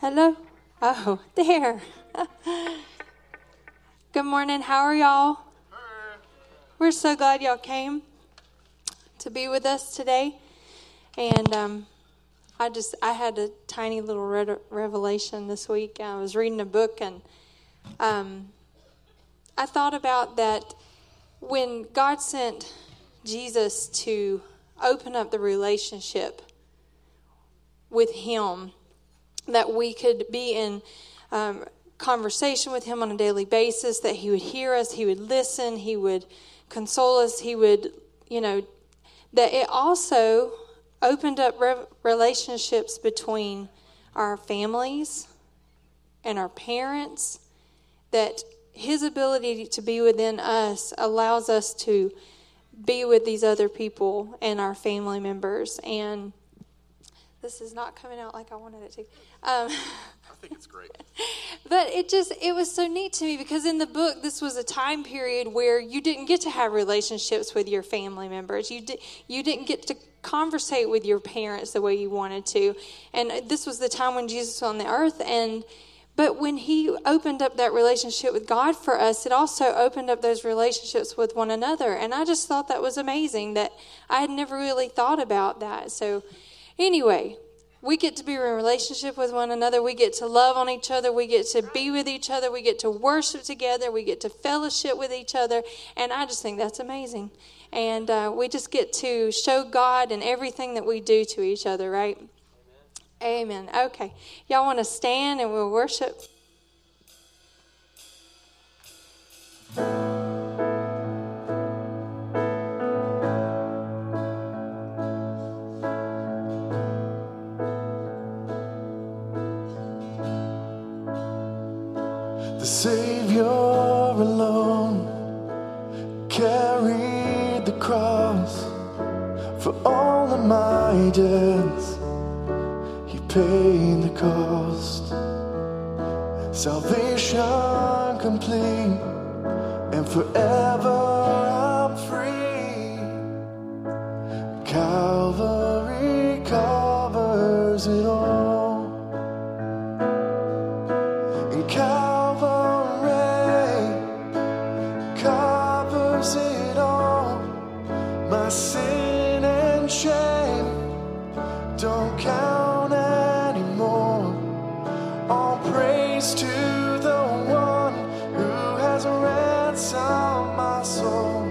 Hello? Oh, there. Good morning. How are y'all? We're so glad y'all came to be with us today. And I had a tiny little revelation this week. I was reading a book, and I thought about that when God sent Jesus to open up the relationship with Him, that we could be in conversation with Him on a daily basis, that He would hear us, He would listen, He would console us, He would, that it also opened up relationships between our families and our parents, that His ability to be within us allows us to be with these other people and our family members. And this is not coming out like I wanted it to. I think it's great. But it was so neat to me, because in the book, this was a time period where you didn't get to have relationships with your family members. You didn't get to conversate with your parents the way you wanted to. And this was the time when Jesus was on the earth. But when He opened up that relationship with God for us, it also opened up those relationships with one another. And I just thought that was amazing, that I had never really thought about that. So anyway, we get to be in a relationship with one another. We get to love on each other. We get to be with each other. We get to worship together. We get to fellowship with each other. And I just think that's amazing. And we just get to show God in everything that we do to each other, right? Amen. Okay. Y'all want to stand and we'll worship? The Savior alone carried the cross for all of my debts. He paid the cost. Salvation complete, and forever I'm free. Calvary covers it all. And covers it all. My sin and shame don't count anymore. All praise to the one who has ransomed my soul.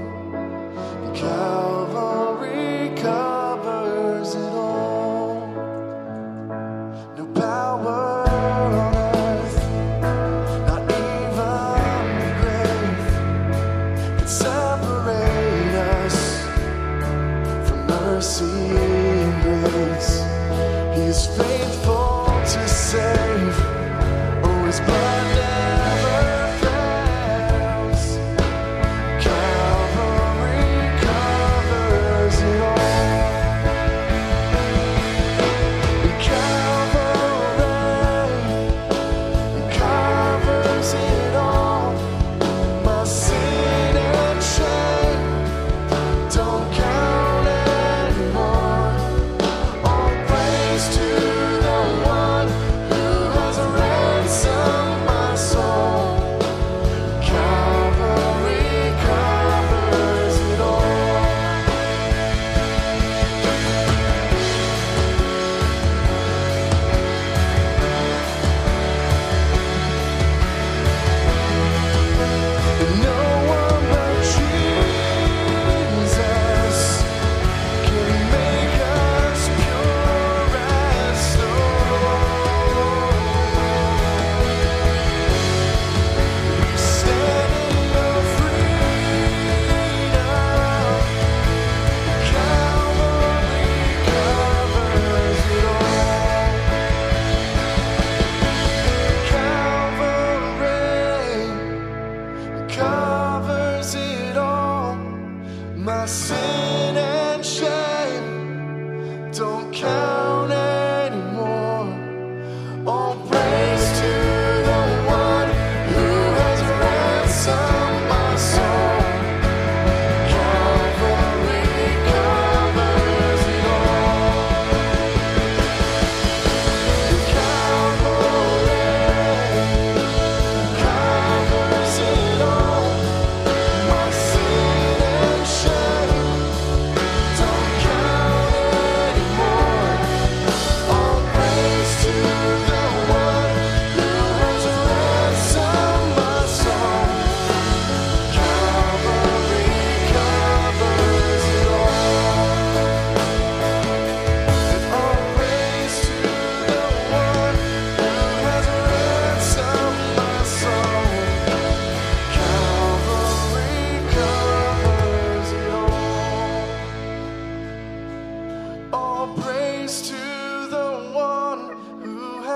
Calvary covers it all. No power on earth, not even the grave, can separate us from mercy and grace. He is faithful to save. Oh, His blood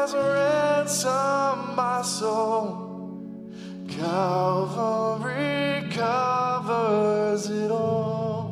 has ransomed my soul. Calvary covers it all.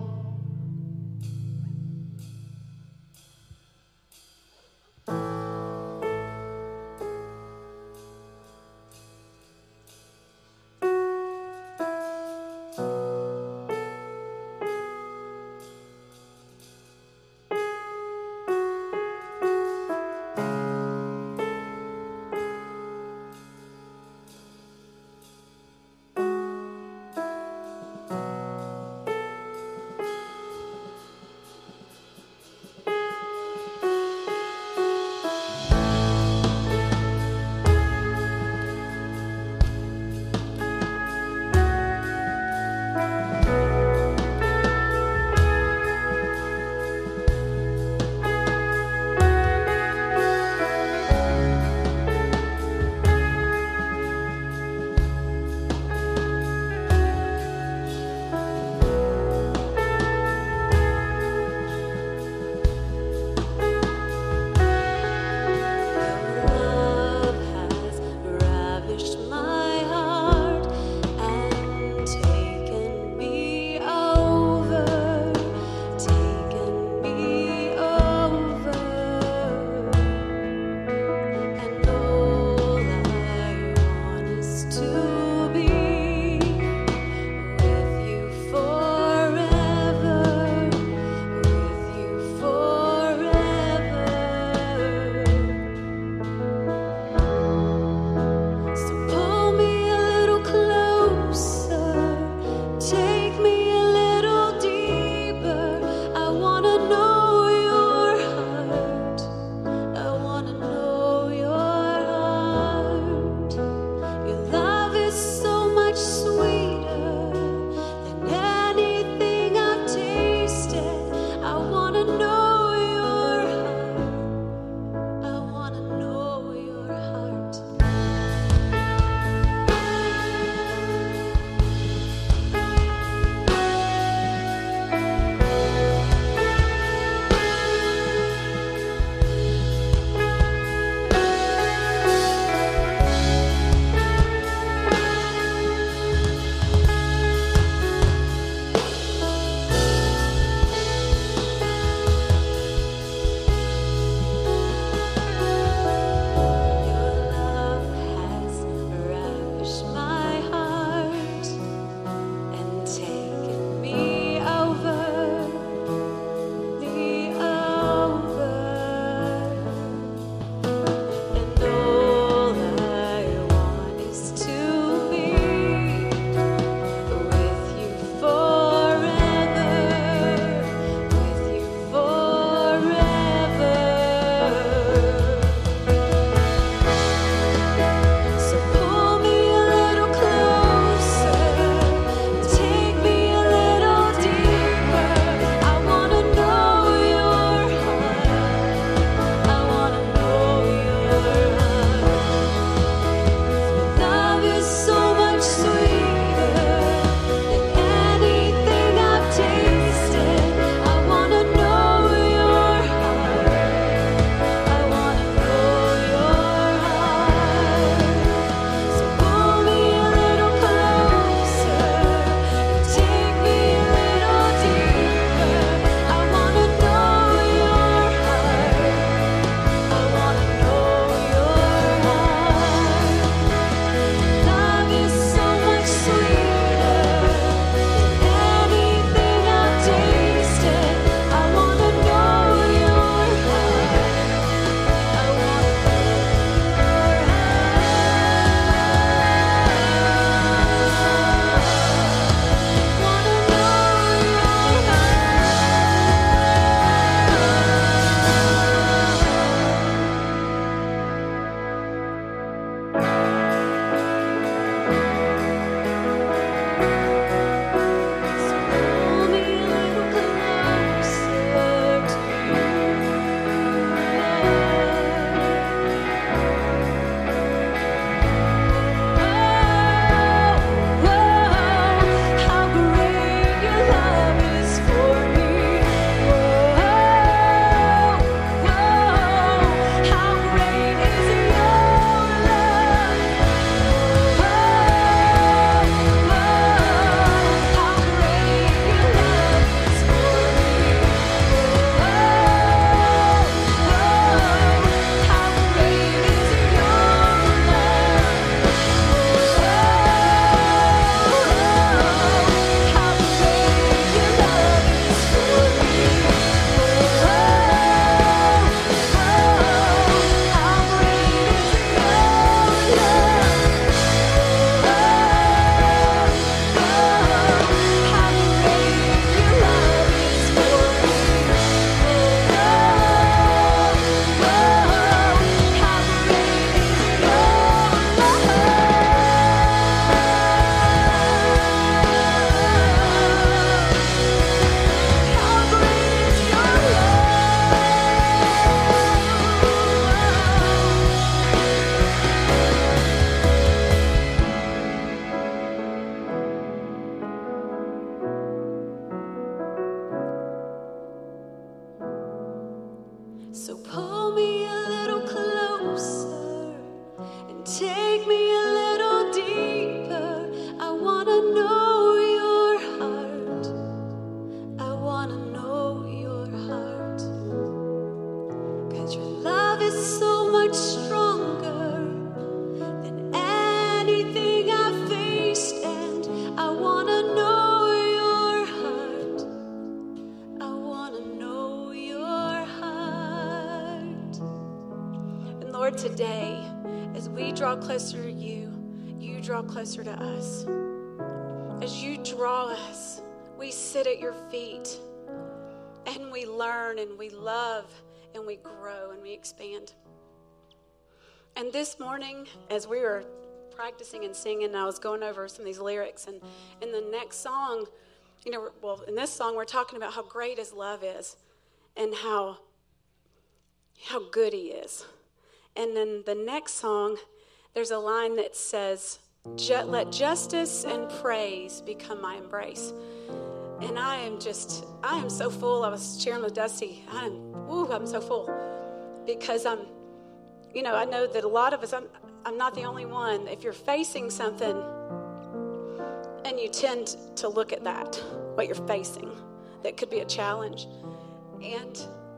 today, as we draw closer to you, you draw closer to us. As you draw us, we sit at your feet and we learn and we love and we grow and we expand. And this morning, as we were practicing and singing, I was going over some of these lyrics, and in the next song, in this song, we're talking about how great his love is and how good he is. And then the next song, there's a line that says, let justice and praise become my embrace. And I am so full. I was sharing with Dusty. I'm so full because I know that a lot of us, I'm not the only one. If you're facing something and you tend to look at that, what you're facing, that could be a challenge. And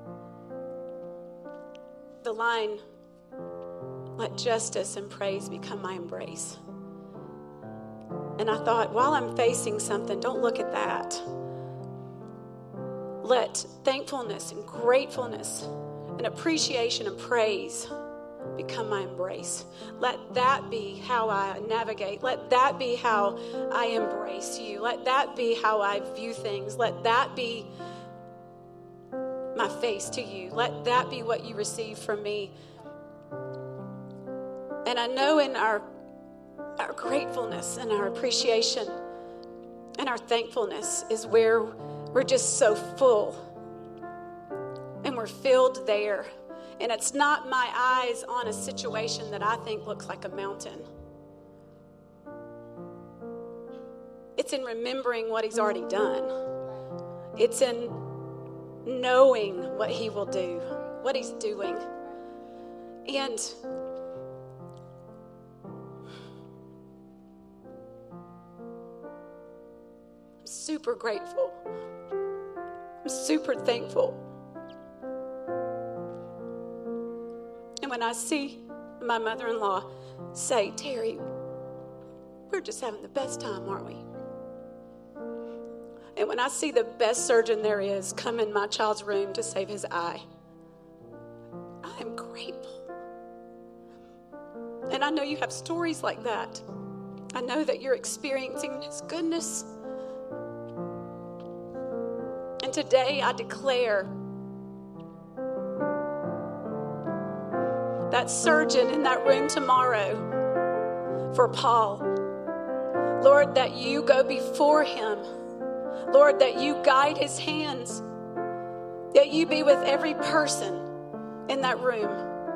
the line, let justice and praise become my embrace. And I thought, while I'm facing something, don't look at that. Let thankfulness and gratefulness and appreciation and praise become my embrace. Let that be how I navigate. Let that be how I embrace you. Let that be how I view things. Let that be my face to you. Let that be what you receive from me. And I know in our gratefulness and our appreciation and our thankfulness is where we're just so full and we're filled there. And it's not my eyes on a situation that I think looks like a mountain. It's in remembering what he's already done. It's in knowing what he will do, what he's doing. And I'm super grateful. I'm super thankful. And when I see my mother-in-law say, Terry, we're just having the best time, aren't we? And when I see the best surgeon there is come in my child's room to save his eye, I am grateful. And I know you have stories like that. I know that you're experiencing his goodness. And today I declare that surgeon in that room tomorrow for Paul, Lord, that you go before him. Lord, that you guide his hands, that you be with every person in that room.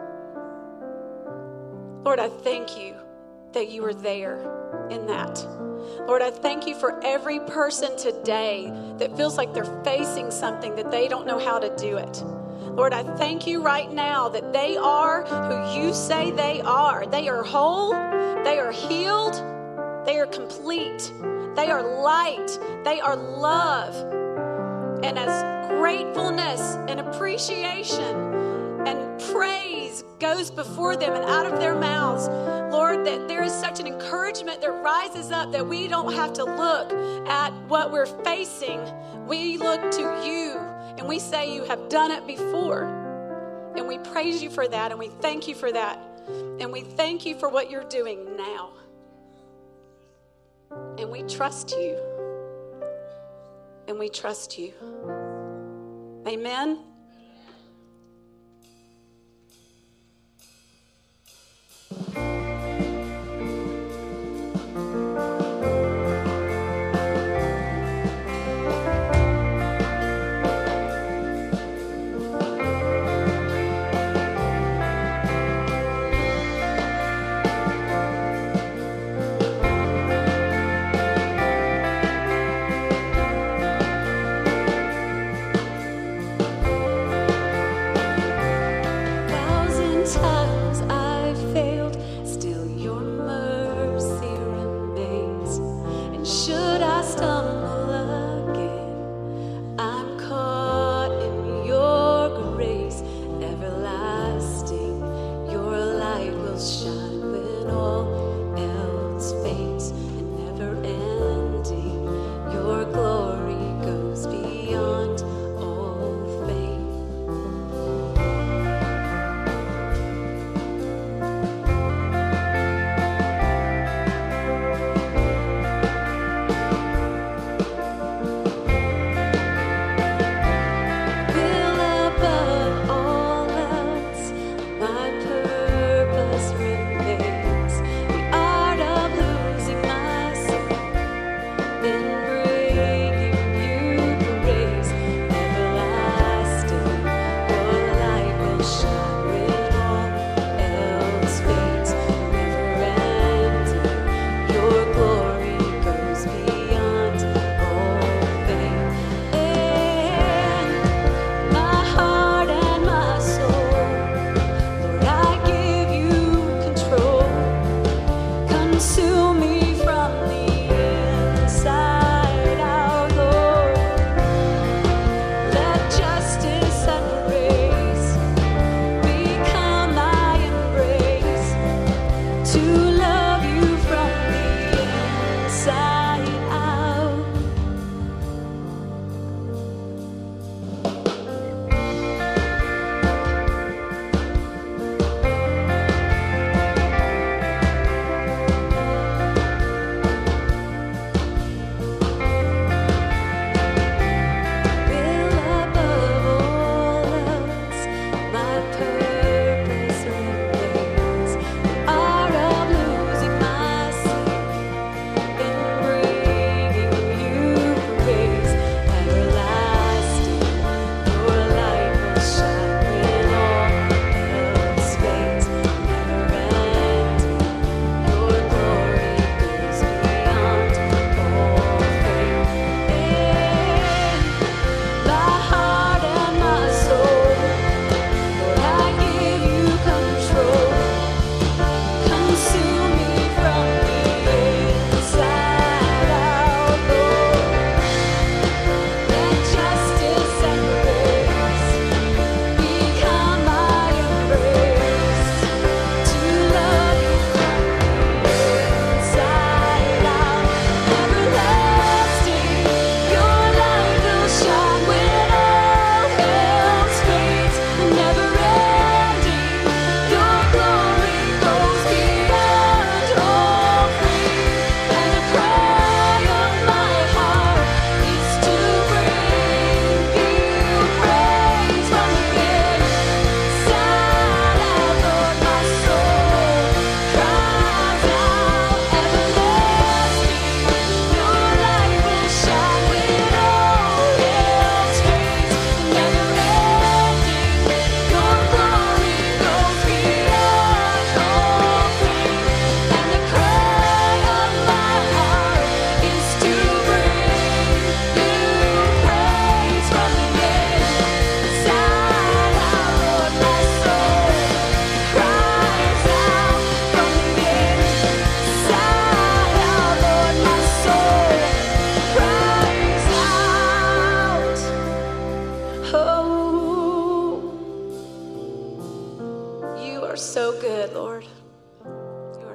Lord, I thank you that you are there in that. Lord, I thank you for every person today that feels like they're facing something that they don't know how to do it. Lord, I thank you right now that they are who you say they are. They are whole, they are healed, they are complete, they are light, they are love. And as gratefulness and appreciation and praise goes before them and out of their mouths, Lord, that there is such an encouragement that rises up that we don't have to look at what we're facing. We look to you and we say you have done it before. And we praise you for that and we thank you for that. And we thank you for what you're doing now. And we trust you. And we trust you. Amen.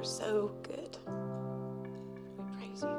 are so good. We praise you.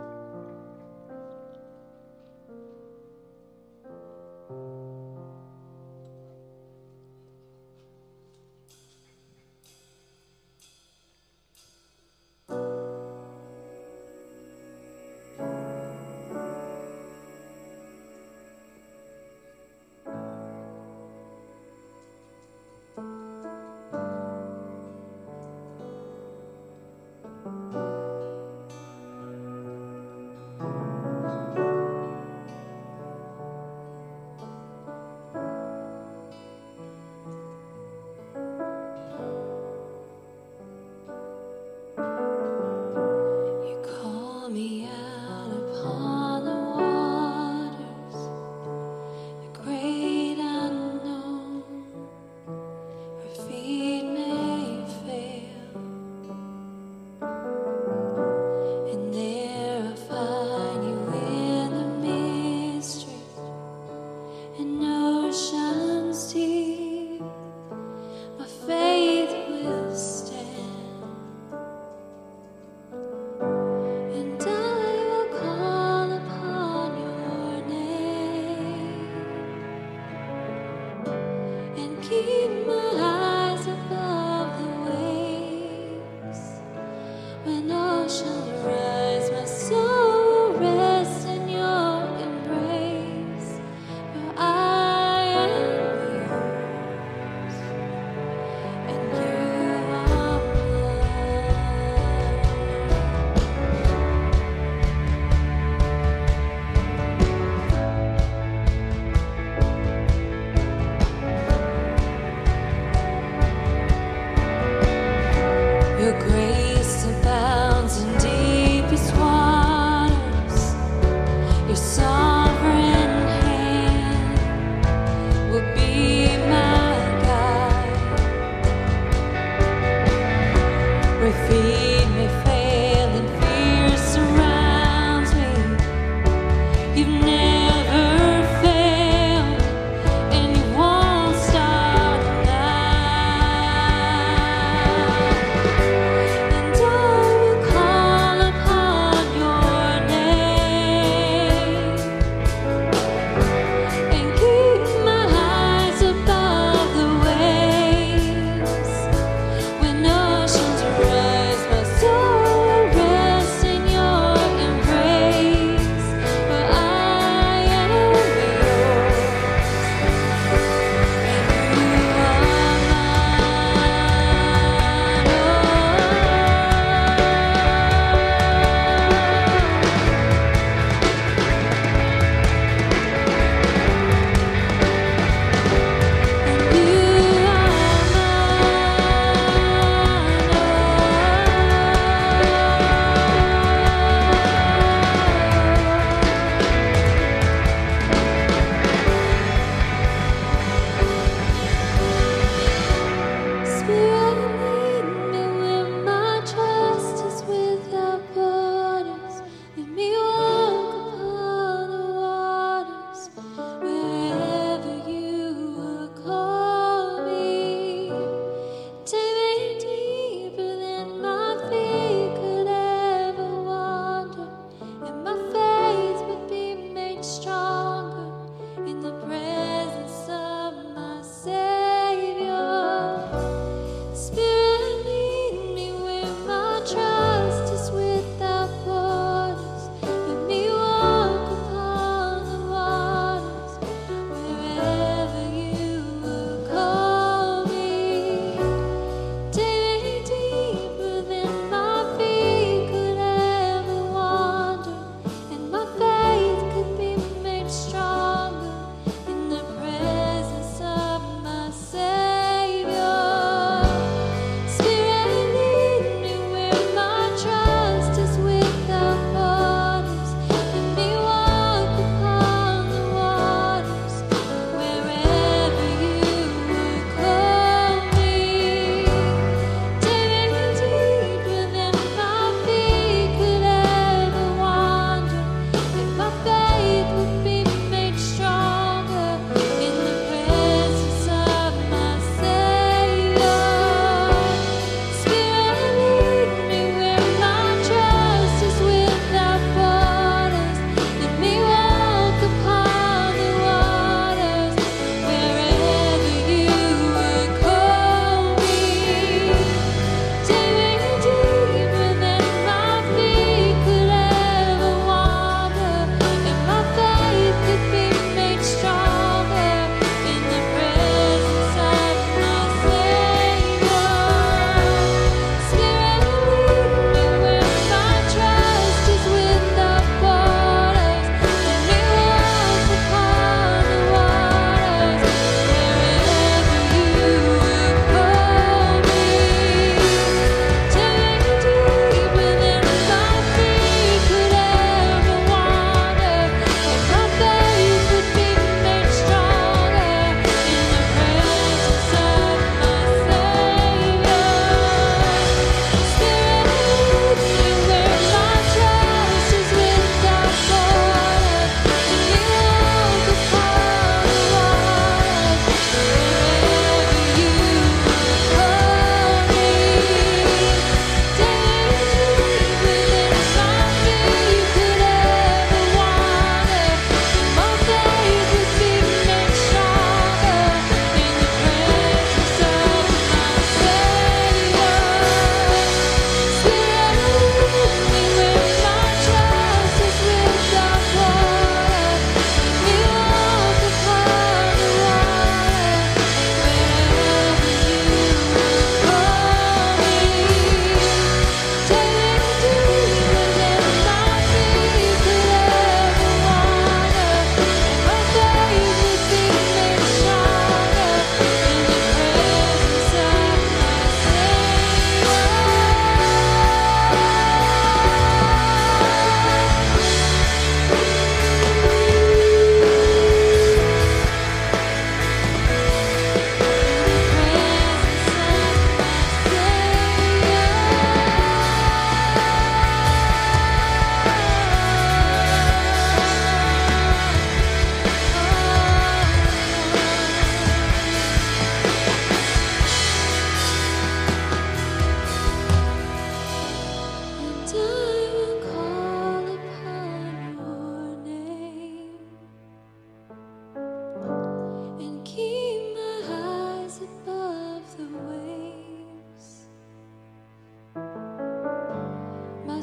When oceans rise, my soul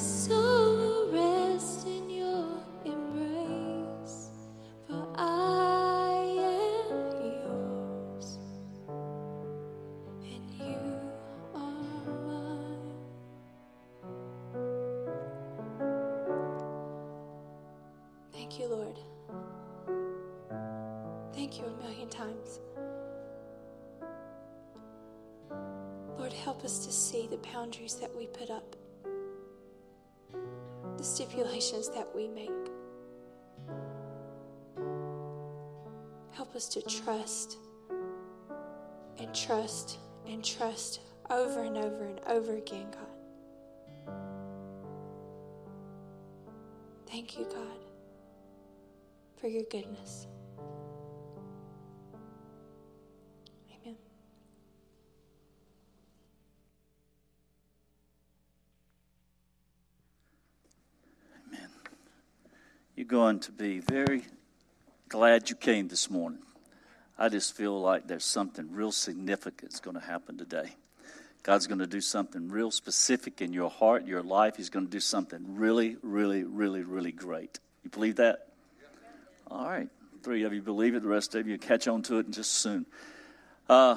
soul will rest in your embrace, for I am yours, and you are mine. Thank you, Lord. Thank you a million times. Lord, help us to see the boundaries that we put up, the stipulations that we make. Help us to trust and trust and trust over and over and over again, God. Thank you, God, for your goodness. Amen. You're going to be very glad you came this morning. I just feel like there's something real significant that's going to happen today. God's going to do something real specific in your heart, your life. He's going to do something really, really, really, really great. You believe that? All right. 3 of you believe it. The rest of you catch on to it just soon. I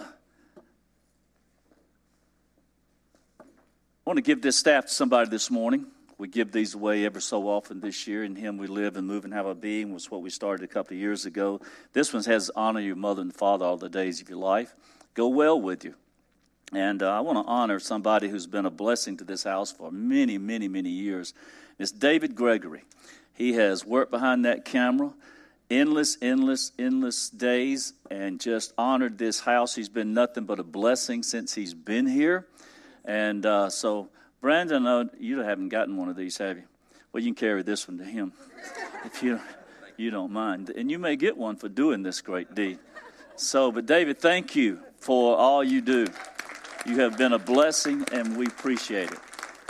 want to give this staff to somebody this morning. We give these away ever so often this year. In Him we live and move and have our being was what we started a couple of years ago. This one has honor your mother and father all the days of your life. Go well with you. And I want to honor somebody who's been a blessing to this house for many, many, many years. It's David Gregory. He has worked behind that camera endless days and just honored this house. He's been nothing but a blessing since he's been here. And so... Brandon, no, you haven't gotten one of these, have you? Well, you can carry this one to him if you don't mind. And you may get one for doing this great deed. So, but David, thank you for all you do. You have been a blessing, and we appreciate it.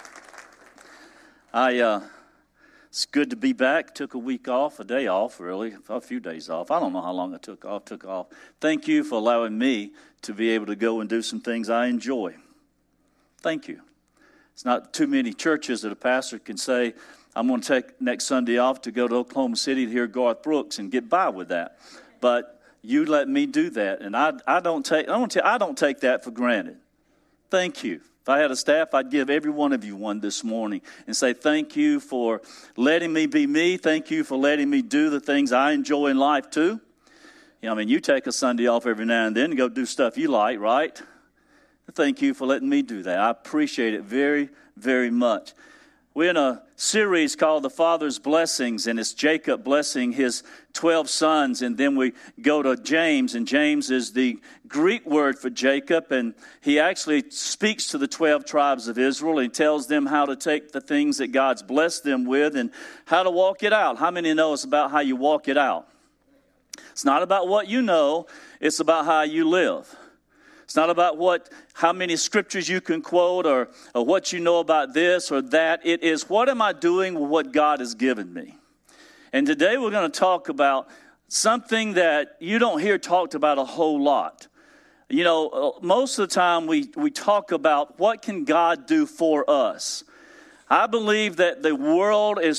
It's good to be back. Took a week off, a day off, really, a few days off. I don't know how long I took off. Thank you for allowing me to be able to go and do some things I enjoy. Thank you. It's not too many churches that a pastor can say, I'm going to take next Sunday off to go to Oklahoma City to hear Garth Brooks and get by with that. But you let me do that, and I don't take that for granted. Thank you. If I had a staff, I'd give every one of you one this morning and say thank you for letting me be me. Thank you for letting me do the things I enjoy in life too. You know, I mean, you take a Sunday off every now and then and go do stuff you like, right? Thank you for letting me do that. I appreciate it very, very much. We're in a series called The Father's Blessings, and it's Jacob blessing his 12 sons, and then we go to James, and James is the Greek word for Jacob, and he actually speaks to the 12 tribes of Israel and tells them how to take the things that God's blessed them with and how to walk it out. How many know it's about how you walk it out? It's not about what you know, it's about how you live. It's not about how many scriptures you can quote or what you know about this or that. It is, what am I doing with what God has given me? And today we're going to talk about something that you don't hear talked about a whole lot. You know, most of the time we talk about what can God do for us. I believe that the world is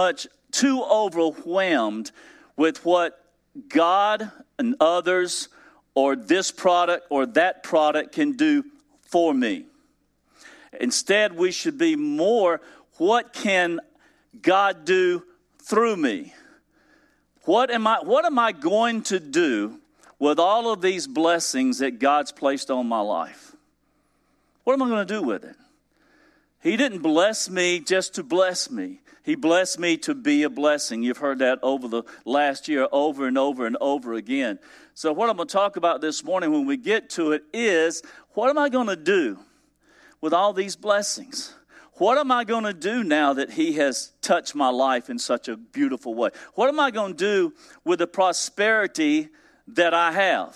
too overwhelmed with what God and others or this product or that product can do for me. Instead, we should be more, what can God do through me? What am I going to do with all of these blessings that God's placed on my life? What am I going to do with it? He didn't bless me just to bless me. He blessed me to be a blessing. You've heard that over the last year over and over and over again. So what I'm going to talk about this morning when we get to it is, what am I going to do with all these blessings? What am I going to do now that He has touched my life in such a beautiful way? What am I going to do with the prosperity that I have?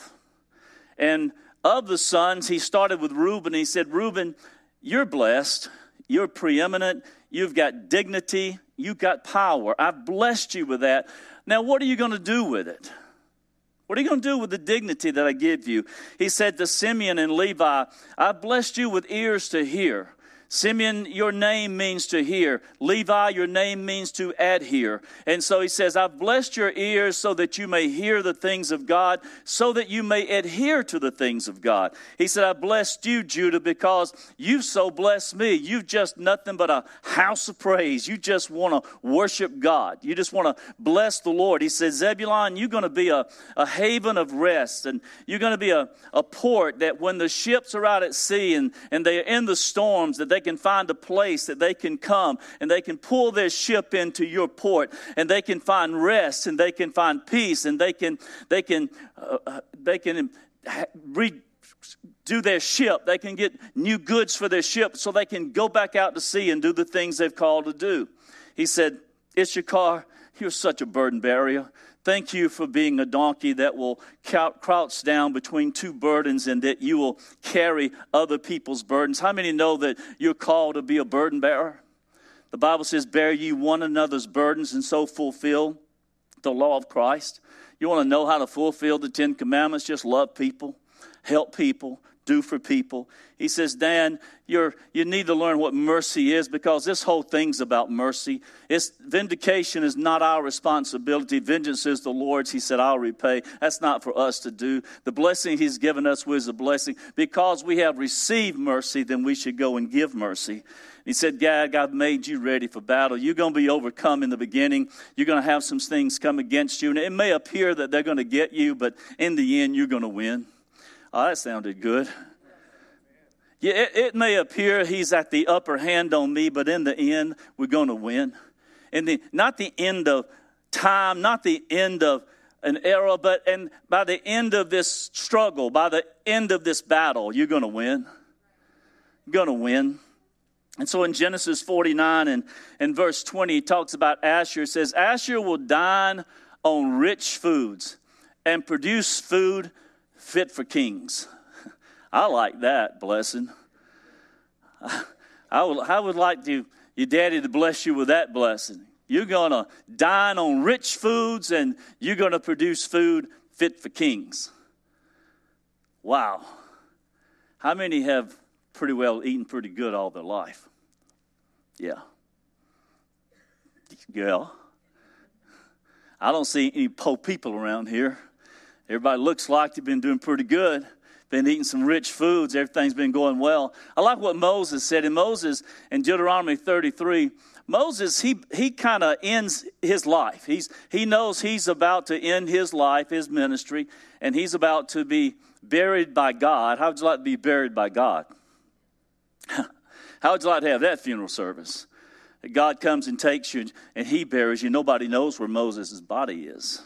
And of the sons, he started with Reuben. He said, Reuben, you're blessed. You're preeminent. You've got dignity. You've got power. I've blessed you with that. Now, what are you going to do with it? What are you going to do with the dignity that I give you? He said to Simeon and Levi, I've blessed you with ears to hear. Simeon, your name means to hear. Levi, your name means to adhere. And so he says, I've blessed your ears so that you may hear the things of God, so that you may adhere to the things of God. He said, I blessed you, Judah, because you've so blessed me. You've just nothing but a house of praise. You just want to worship God. You just want to bless the Lord. He said, Zebulun, you're going to be a haven of rest, and you're going to be a port that when the ships are out at sea and they're in the storms, that they can find a place that they can come and they can pull their ship into your port, and they can find rest and they can find peace, and they can redo their ship. They can get new goods for their ship so they can go back out to sea and do the things they've called to do. He said, Issachar, you're such a burden bearer. Thank you for being a donkey that will crouch down between two burdens, and that you will carry other people's burdens. How many know that you're called to be a burden bearer? The Bible says, bear ye one another's burdens and so fulfill the law of Christ. You want to know how to fulfill the 10 Commandments? Just love people, help people, do for people. He says, Dan, you need to learn what mercy is, because this whole thing's about mercy. Vindication is not our responsibility. Vengeance is the Lord's. He said, I'll repay. That's not for us to do. The blessing he's given us was a blessing. Because we have received mercy, then we should go and give mercy. He said, Gag, I've made you ready for battle. You're going to be overcome in the beginning. You're going to have some things come against you. And it may appear that they're going to get you, but in the end, you're going to win. Oh, that sounded good. Yeah, it may appear he's at the upper hand on me, but in the end, we're going to win. Not the end of time, not the end of an era, and by the end of this struggle, by the end of this battle, you're going to win. You're going to win. And so in Genesis 49 and verse 20, he talks about Asher. It says, Asher will dine on rich foods and produce food fit for kings. I like that blessing. I would like your daddy to bless you with that blessing. You're going to dine on rich foods, and you're going to produce food fit for kings. Wow. How many have pretty well eaten pretty good all their life? Yeah. Yeah. I don't see any poor people around here. Everybody looks like they've been doing pretty good. Been eating some rich foods. Everything's been going well. I like what Moses said. In Deuteronomy 33, Moses, he kind of ends his life. He knows he's about to end his life, his ministry, and he's about to be buried by God. How would you like to be buried by God? How would you like to have that funeral service? That God comes and takes you and he buries you. Nobody knows where Moses' body is.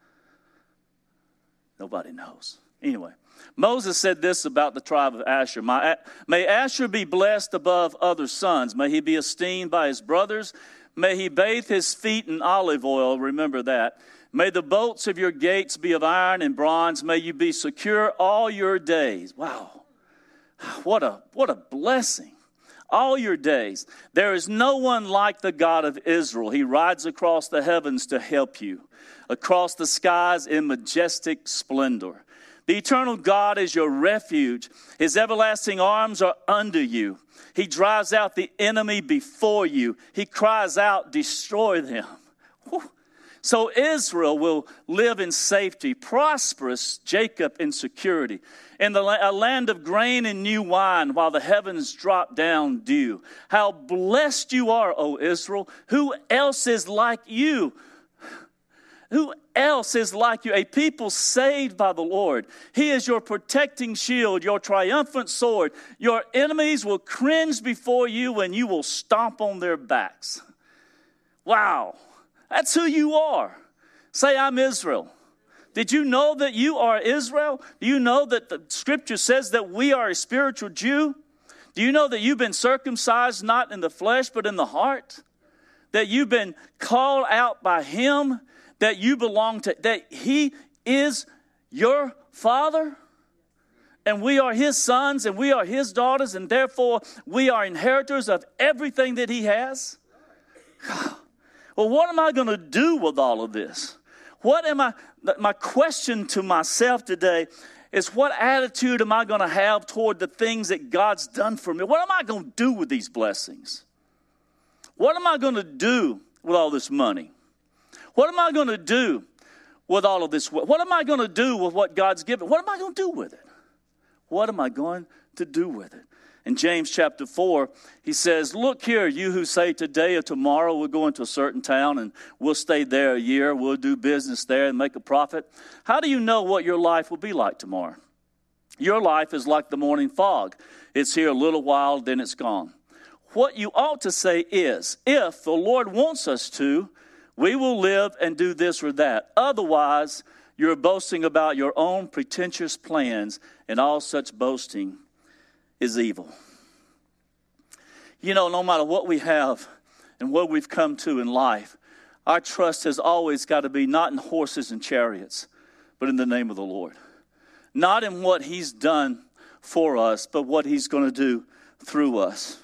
Nobody knows. Anyway, Moses said this about the tribe of Asher. May Asher be blessed above other sons. May he be esteemed by his brothers. May he bathe his feet in olive oil. Remember that. May the bolts of your gates be of iron and bronze. May you be secure all your days. Wow. What a blessing. All your days. There is no one like the God of Israel. He rides across the heavens to help you, across the skies in majestic splendor. The eternal God is your refuge. His everlasting arms are under you. He drives out the enemy before you. He cries out, destroy them. Whew. So Israel will live in safety, prosperous Jacob in security, in a land of grain and new wine while the heavens drop down dew. How blessed you are, O Israel. Who else is like you? Who else is like you? A people saved by the Lord. He is your protecting shield, your triumphant sword. Your enemies will cringe before you and you will stomp on their backs. Wow. That's who you are. Say, I'm Israel. Did you know that you are Israel? Do you know that the scripture says that we are a spiritual Jew? Do you know that you've been circumcised not in the flesh but in the heart? That you've been called out by him? That you belong to, that he is your father? And we are his sons and we are his daughters, and therefore we are inheritors of everything that he has? Well, what am I going to do with all of this? My question to myself today, It's what attitude am I going to have toward the things that God's done for me? What am I going to do with these blessings? What am I going to do with all this money? What am I going to do with all of this? What am I going to do with what God's given? What am I going to do with it? What am I going to do with it? In James chapter 4, he says, look here, you who say today or tomorrow we'll go into a certain town and we'll stay there a year, we'll do business there and make a profit. How do you know what your life will be like tomorrow? Your life is like the morning fog. It's here a little while, then it's gone. What you ought to say is, if the Lord wants us to, we will live and do this or that. Otherwise, you're boasting about your own pretentious plans, and all such boasting is evil. You know, no matter what we have and what we've come to in life, our trust has always got to be not in horses and chariots, but in the name of the Lord. Not in what He's done for us, but what He's going to do through us.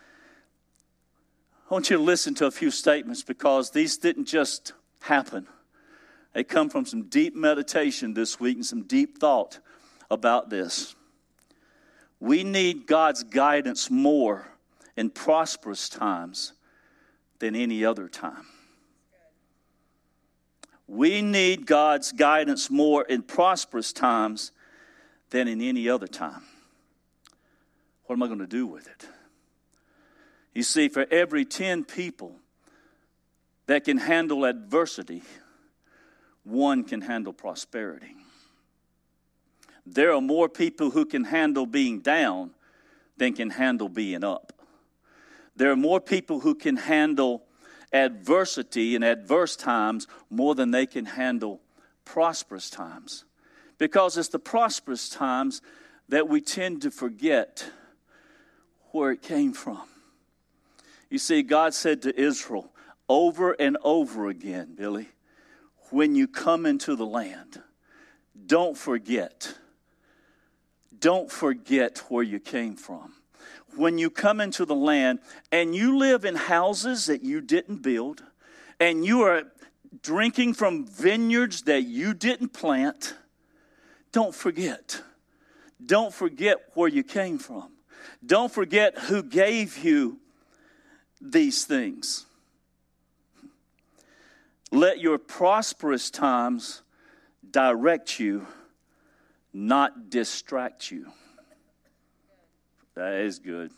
I want you to listen to a few statements because these didn't just happen. They come from some deep meditation this week and some deep thought about this. We need God's guidance more in prosperous times than any other time. We need God's guidance more in prosperous times than in any other time. What am I going to do with it? You see, for every 10 people that can handle adversity, one can handle prosperity. There are more people who can handle being down than can handle being up. There are more people who can handle adversity and adverse times more than they can handle prosperous times. Because it's the prosperous times that we tend to forget where it came from. You see, God said to Israel over and over again, Billy, when you come into the land, don't forget. Don't forget where you came from. When you come into the land and you live in houses that you didn't build, and you are drinking from vineyards that you didn't plant, don't forget. Don't forget where you came from. Don't forget who gave you these things. Let your prosperous times direct you, not distract you. That is good.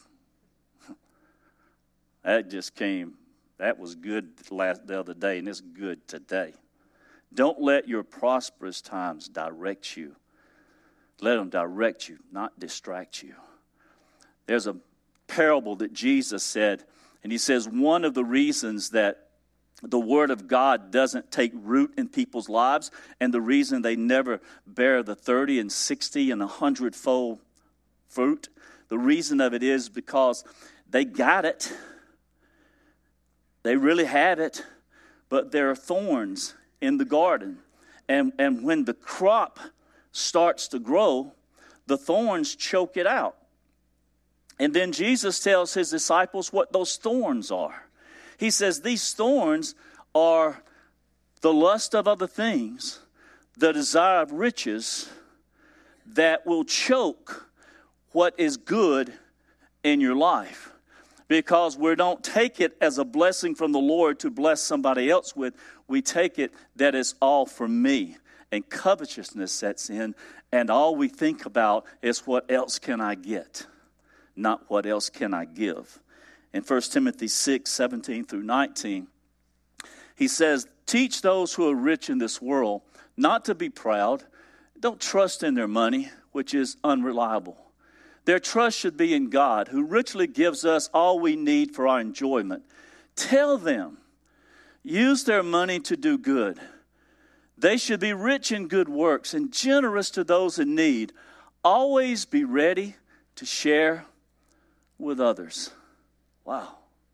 That just came. That was good the other day, and it's good today. Don't let your prosperous times direct you. Let them direct you, not distract you. There's a parable that Jesus said, and he says one of the reasons that the Word of God doesn't take root in people's lives, and the reason they never bear the 30 and 60 and 100-fold fruit, the reason of it is because they got it. They really had it, but there are thorns in the garden. And when the crop starts to grow, the thorns choke it out. And then Jesus tells his disciples what those thorns are. He says these thorns are the lust of other things, the desire of riches that will choke what is good in your life. Because we don't take it as a blessing from the Lord to bless somebody else with. We take it that it's all for me. And covetousness sets in, and all we think about is what else can I get, not what else can I give. In 1 Timothy 6, 17 through 19, he says, teach those who are rich in this world not to be proud. Don't trust in their money, which is unreliable. Their trust should be in God, who richly gives us all we need for our enjoyment. Tell them, use their money to do good. They should be rich in good works and generous to those in need. Always be ready to share with others. Wow.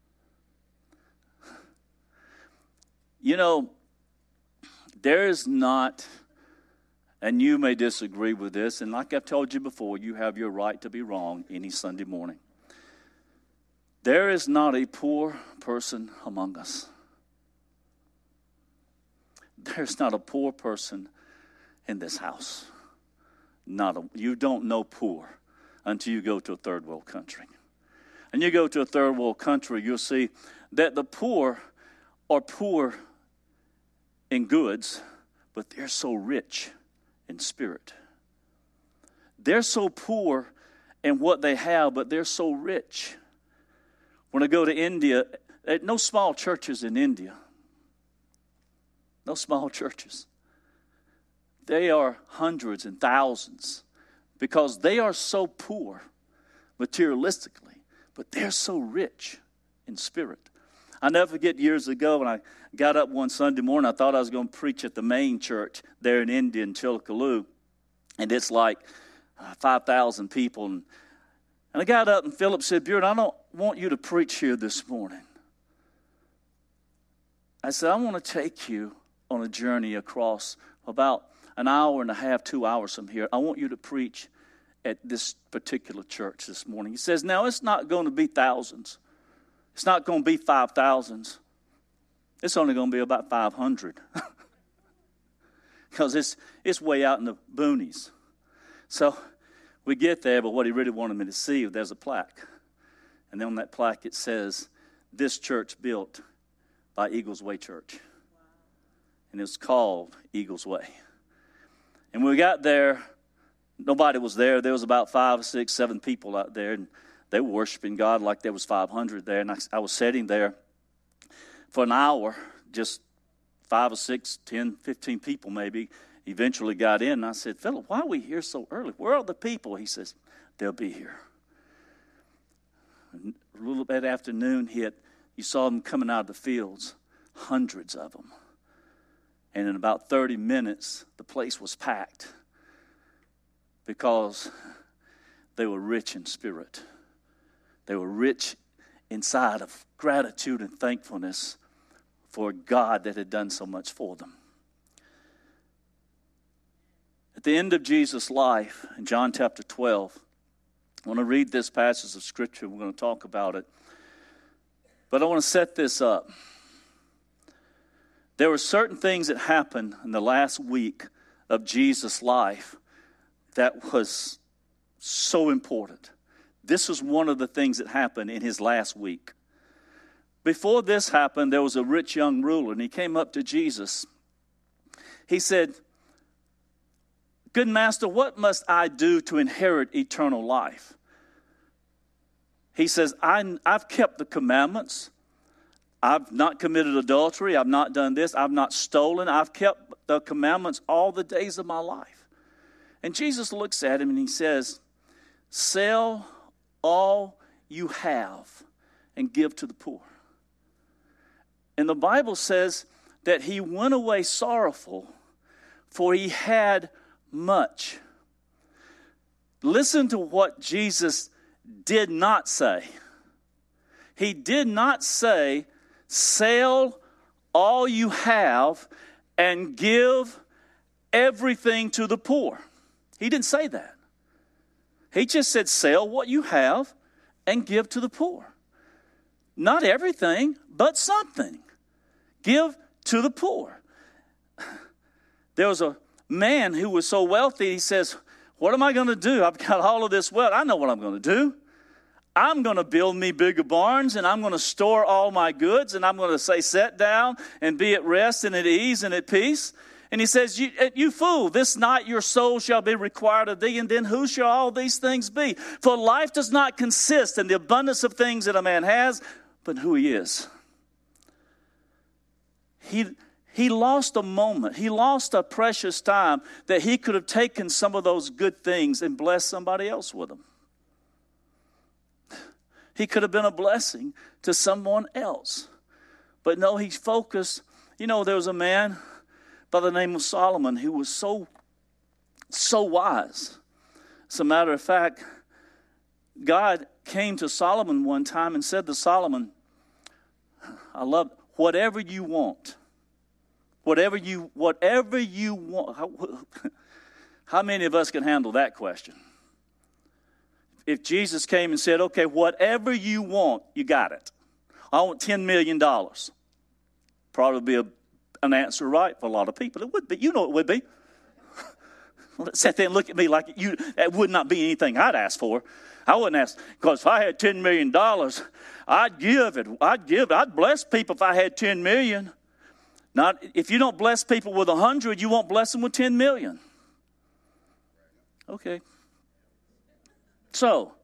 You know, there is not, and you may disagree with this, and like I've told you before, you have your right to be wrong any Sunday morning. There is not a poor person among us. There's not a poor person in this house. You don't know poor until you go to a third world country. And you go to a third world country, you'll see that the poor are poor in goods, but they're so rich in spirit. They're so poor in what they have, but they're so rich. When I go to India, no small churches in India. No small churches. They are hundreds and thousands because they are so poor materialistically, but they're so rich in spirit. I never forget years ago when I got up one Sunday morning, I thought I was going to preach at the main church there in India in Chilkaloo, and it's like 5,000 people. And I got up and Philip said, Beard, I don't want you to preach here this morning. I said, I want to take you on a journey across about an hour and a half, 2 hours from here. I want you to preach at this particular church this morning. He says, now it's not going to be thousands. It's not going to be 5,000s. It's only going to be about 500. Because it's way out in the boonies. So we get there, but what he really wanted me to see, there's a plaque. And then on that plaque it says, this church built by Eagles Way Church. And it's called Eagles Way. And when we got there, nobody was there. There was about 5, 6, 7 people out there, and they were worshiping God like there was 500 there. And I was sitting there for an hour, just 5 or 6, 10, 15 people maybe, eventually got in. And I said, Philip, why are we here so early? Where are the people? He says, they'll be here. And a little bit after noon hit, you saw them coming out of the fields, hundreds of them. And in about 30 minutes, the place was packed because they were rich in spirit. They were rich inside of gratitude and thankfulness for God that had done so much for them. At the end of Jesus' life, in John chapter 12, I want to read this passage of Scripture. We're going to talk about it. But I want to set this up. There were certain things that happened in the last week of Jesus' life that was so important. This was one of the things that happened in his last week. Before this happened, there was a rich young ruler, and he came up to Jesus. He said, Good master, what must I do to inherit eternal life? He says, I've kept the commandments. I've not committed adultery. I've not done this. I've not stolen. I've kept the commandments all the days of my life. And Jesus looks at him and he says, sell all you have and give to the poor. And the Bible says that he went away sorrowful, for he had much. Listen to what Jesus did not say. He did not say, sell all you have and give everything to the poor. He didn't say that. He just said, sell what you have and give to the poor. Not everything, but something. Give to the poor. There was a man who was so wealthy, he says, what am I going to do? I've got all of this wealth. I know what I'm going to do. I'm going to build me bigger barns, and I'm going to store all my goods, and I'm going to say, sit down and be at rest and at ease and at peace. And he says, you fool, this night your soul shall be required of thee, and then who shall all these things be? For life does not consist in the abundance of things that a man has, but who he is. He lost a moment. He lost a precious time that he could have taken some of those good things and blessed somebody else with them. He could have been a blessing to someone else. But no, he focused. You know, there was a man by the name of Solomon who was so wise. As a matter of fact, God came to Solomon one time and said to Solomon, I love whatever you want. Whatever you want. How many of us can handle that question? If Jesus came and said, okay, whatever you want, you got it. I want $10 million. Probably be an answer right for a lot of people. It would be. You know it would be. Sit there and look at me like that would not be anything I'd ask for. I wouldn't ask, because if I had $10 million, I'd give it. I'd bless people if I had $10 million. Not if you don't bless people with 100, you won't bless them with 10 million. Okay. So,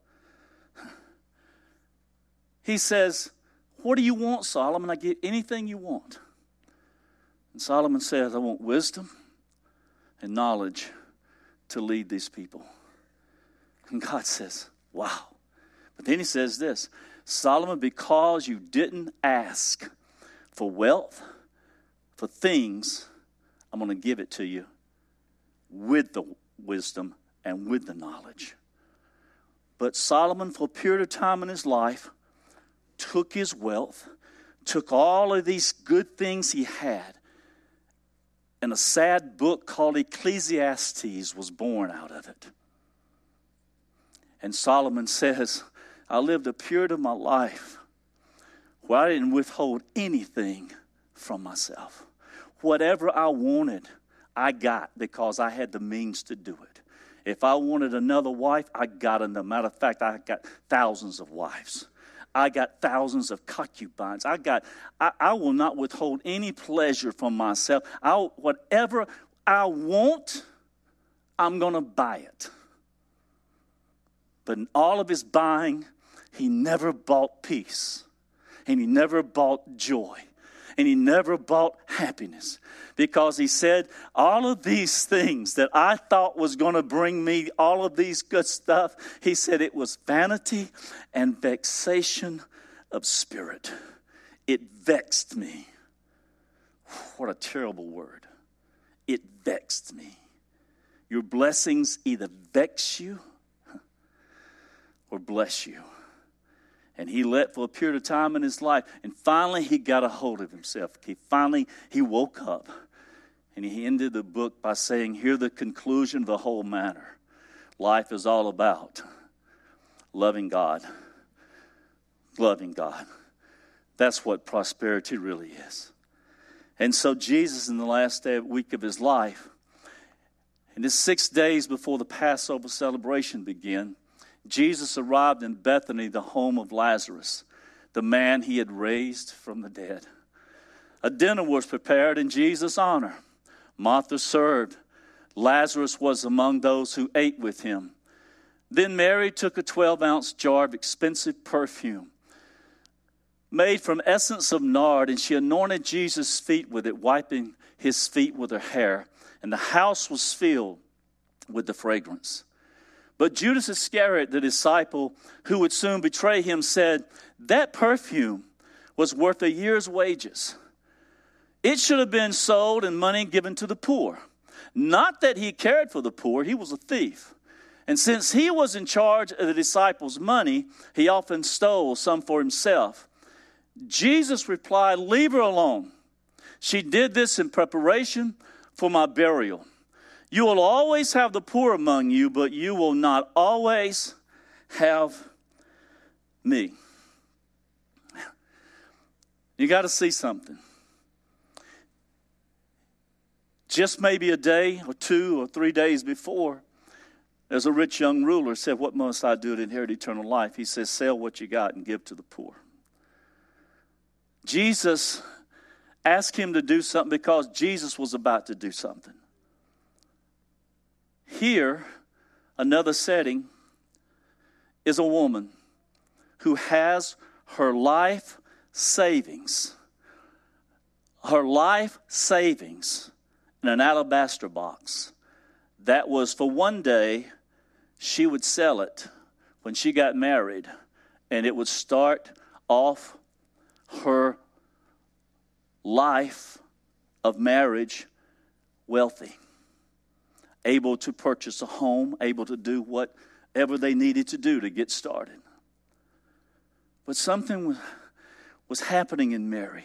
he says, what do you want, Solomon? I get anything you want. And Solomon says, I want wisdom and knowledge to lead these people. And God says, wow. But then he says this, Solomon, because you didn't ask for wealth, for things, I'm going to give it to you with the wisdom and with the knowledge. But Solomon, for a period of time in his life, took his wealth, took all of these good things he had, and a sad book called Ecclesiastes was born out of it. And Solomon says, I lived a period of my life where I didn't withhold anything from myself. Whatever I wanted, I got because I had the means to do it. If I wanted another wife, I got another. Matter of fact, I got thousands of wives. I got thousands of concubines. I will not withhold any pleasure from myself. Whatever I want, I'm going to buy it. But in all of his buying, he never bought peace. And he never bought joy. And he never bought happiness. Because he said, all of these things that I thought was going to bring me all of these good stuff, he said it was vanity and vexation of spirit. It vexed me. What a terrible word. It vexed me. Your blessings either vex you or bless you. And he let for a period of time in his life. And finally, he got a hold of himself. He woke up. And he ended the book by saying, here's the conclusion of the whole matter. Life is all about loving God. Loving God. That's what prosperity really is. And so Jesus, in the last week of his life, and it's 6 days before the Passover celebration began, Jesus arrived in Bethany, the home of Lazarus, the man he had raised from the dead. A dinner was prepared in Jesus' honor. Martha served. Lazarus was among those who ate with him. Then Mary took a 12-ounce jar of expensive perfume made from essence of nard, and she anointed Jesus' feet with it, wiping his feet with her hair. And the house was filled with the fragrance. But Judas Iscariot, the disciple who would soon betray him, said, that perfume was worth a year's wages. It should have been sold and money given to the poor. Not that he cared for the poor, he was a thief. And since he was in charge of the disciples' money, he often stole some for himself. Jesus replied, leave her alone. She did this in preparation for my burial. You will always have the poor among you, but you will not always have me. You got to see something. Just maybe a day or 2 or 3 days before, there's a rich young ruler said, what must I do to inherit eternal life? He says, sell what you got and give to the poor. Jesus asked him to do something because Jesus was about to do something. Here, another setting is a woman who has her life savings in an alabaster box. That was for one day, she would sell it when she got married, and it would start off her life of marriage wealthy, able to purchase a home, able to do whatever they needed to do to get started. But something was happening in Mary.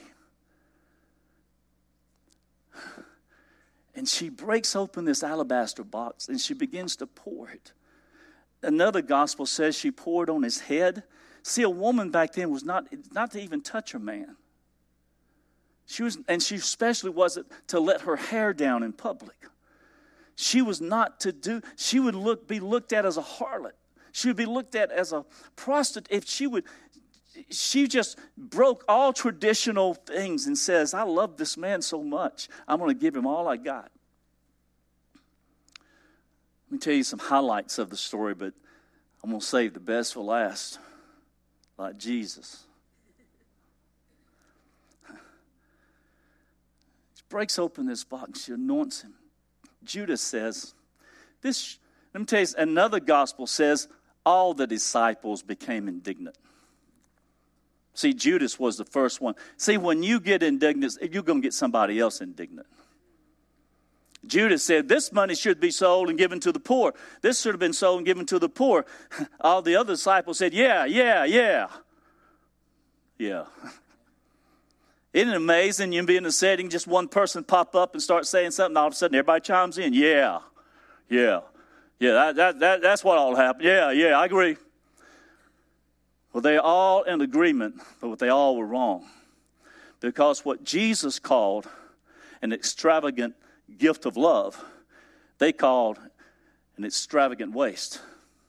And she breaks open this alabaster box and she begins to pour it. Another gospel says she poured on his head. See, a woman back then was not to even touch her man. She especially wasn't to let her hair down in public. She was not to do, she would be looked at as a harlot. She would be looked at as a prostitute if she just broke all traditional things and says, I love this man so much, I'm going to give him all I got. Let me tell you some highlights of the story, but I'm going to save the best for last, like Jesus. She breaks open this box. She anoints him. Judas says, let me tell you, another gospel says, all the disciples became indignant. See, Judas was the first one. See, when you get indignant, you're going to get somebody else indignant. Judas said, this money should be sold and given to the poor. This should have been sold and given to the poor. All the other disciples said, yeah. Isn't it amazing? You be in a setting, just one person pop up and start saying something, all of a sudden everybody chimes in. Yeah, that's what all happened. Yeah, I agree. Well, they're all in agreement, but they all were wrong. Because what Jesus called an extravagant gift of love, they called an extravagant waste.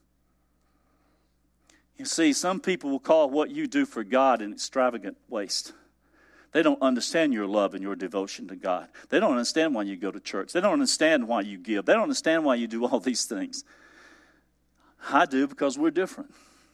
You see, some people will call what you do for God an extravagant waste. They don't understand your love and your devotion to God. They don't understand why you go to church. They don't understand why you give. They don't understand why you do all these things. I do, because we're different.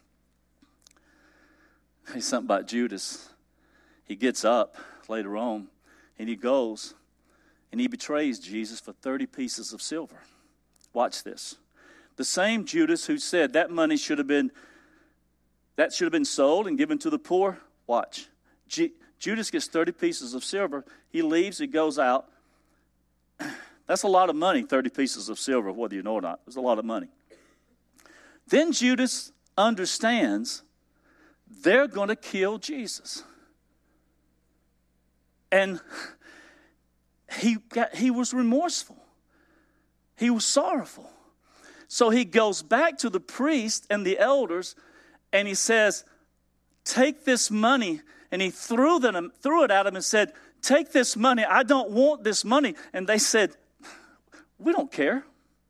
There's something about Judas. He gets up later on, and he goes, and he betrays Jesus for 30 pieces of silver. Watch this. The same Judas who said that money should have been sold and given to the poor. Watch. Judas gets 30 pieces of silver. He leaves. He goes out. That's a lot of money, 30 pieces of silver, whether you know or not. It's a lot of money. Then Judas understands they're going to kill Jesus. And he was remorseful. He was sorrowful. So he goes back to the priest and the elders, and he says, take this money. And he threw it at him and said, take this money. I don't want this money. And they said, we don't care.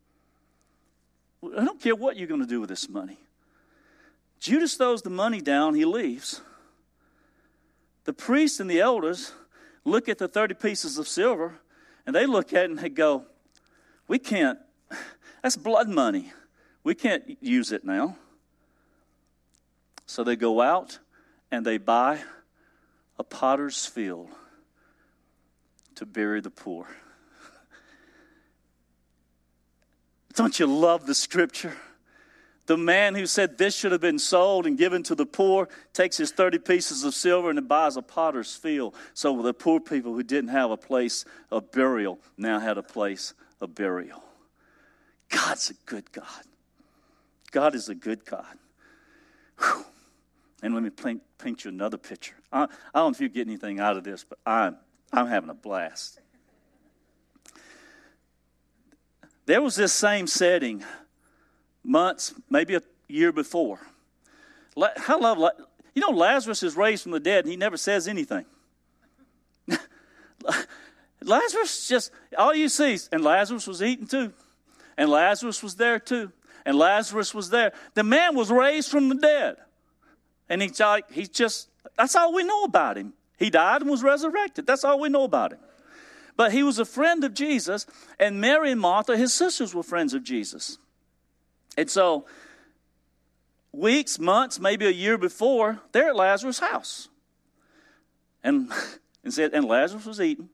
I don't care what you're going to do with this money. Judas throws the money down. He leaves. The priest and the elders look at the 30 pieces of silver, and they look at it and they go, we can't. That's blood money. We can't use it now. So they go out and they buy a potter's field to bury the poor. Don't you love the scripture? The man who said this should have been sold and given to the poor takes his 30 pieces of silver and buys a potter's field. So the poor people who didn't have a place of burial now had a place of burial. God's a good God. God is a good God. Whew. And let me paint you another picture. I don't know if you get anything out of this, but I'm having a blast. There was this same setting months, maybe a year before. Lazarus is raised from the dead and he never says anything. Lazarus just, all you see, and Lazarus was eating too. And Lazarus was there too. And Lazarus was there. The man was raised from the dead. And he's just, that's all we know about him. He died and was resurrected. That's all we know about him. But he was a friend of Jesus, and Mary and Martha, his sisters, were friends of Jesus. And so, weeks, months, maybe a year before, they're at Lazarus' house. And Lazarus was eating.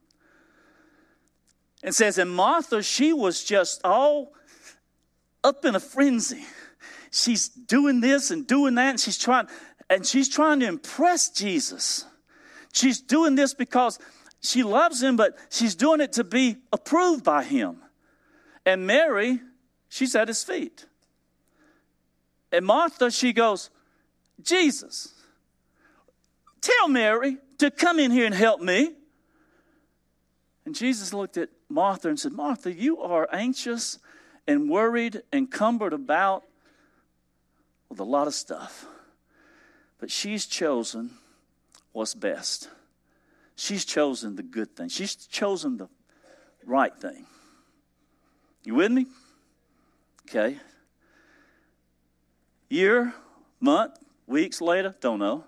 It says, and Martha, she was just all up in a frenzy. She's doing this and doing that, and she's trying to impress Jesus. She's doing this because she loves him, but she's doing it to be approved by him. And Mary, she's at his feet. And Martha, she goes, Jesus, tell Mary to come in here and help me. And Jesus looked at Martha and said, Martha, you are anxious and worried and cumbered about with a lot of stuff. But she's chosen what's best. She's chosen the good thing. She's chosen the right thing. You with me? Okay. Year, month, weeks later, don't know.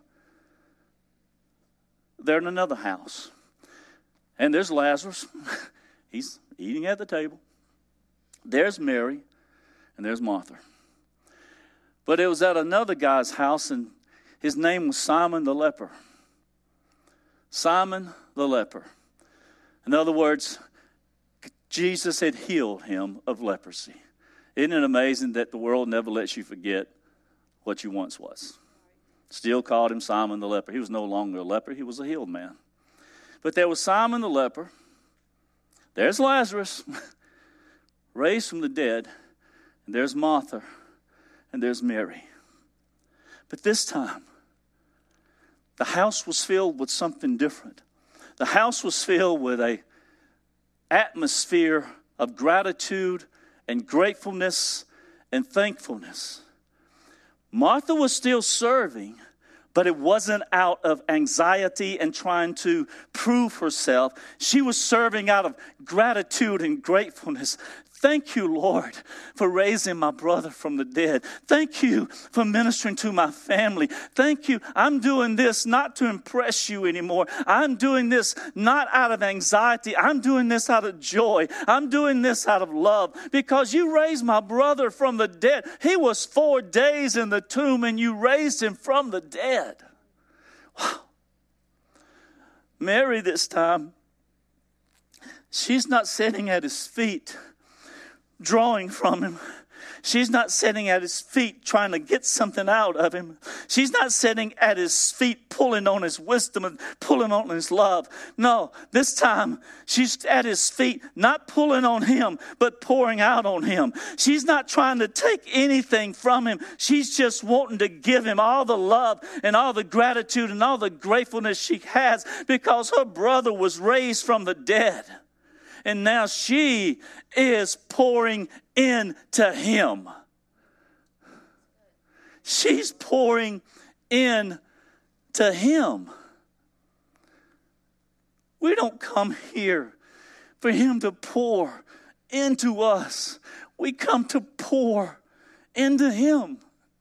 They're in another house. And there's Lazarus. He's eating at the table. There's Mary, and there's Martha. But it was at another guy's house, and his name was Simon the leper. Simon the leper. In other words, Jesus had healed him of leprosy. Isn't it amazing that the world never lets you forget what you once was? Still called him Simon the leper. He was no longer a leper. He was a healed man. But there was Simon the leper. There's Lazarus, raised from the dead. And there's Martha. And there's Mary. But this time, the house was filled with something different. The house was filled with an atmosphere of gratitude and gratefulness and thankfulness. Martha was still serving, but it wasn't out of anxiety and trying to prove herself. She was serving out of gratitude and gratefulness. Thank you, Lord, for raising my brother from the dead. Thank you for ministering to my family. Thank you. I'm doing this not to impress you anymore. I'm doing this not out of anxiety. I'm doing this out of joy. I'm doing this out of love because you raised my brother from the dead. He was 4 days in the tomb and you raised him from the dead. Wow. Mary this time, she's not sitting at his feet drawing from him. She's not sitting at his feet trying to get something out of him. She's not sitting at his feet pulling on his wisdom and pulling on his love. No, this time she's at his feet, not pulling on him, but pouring out on him. She's not trying to take anything from him. She's just wanting to give him all the love and all the gratitude and all the gratefulness she has because her brother was raised from the dead. And now she is pouring into him. She's pouring into him. We don't come here for him to pour into us. We come to pour into him.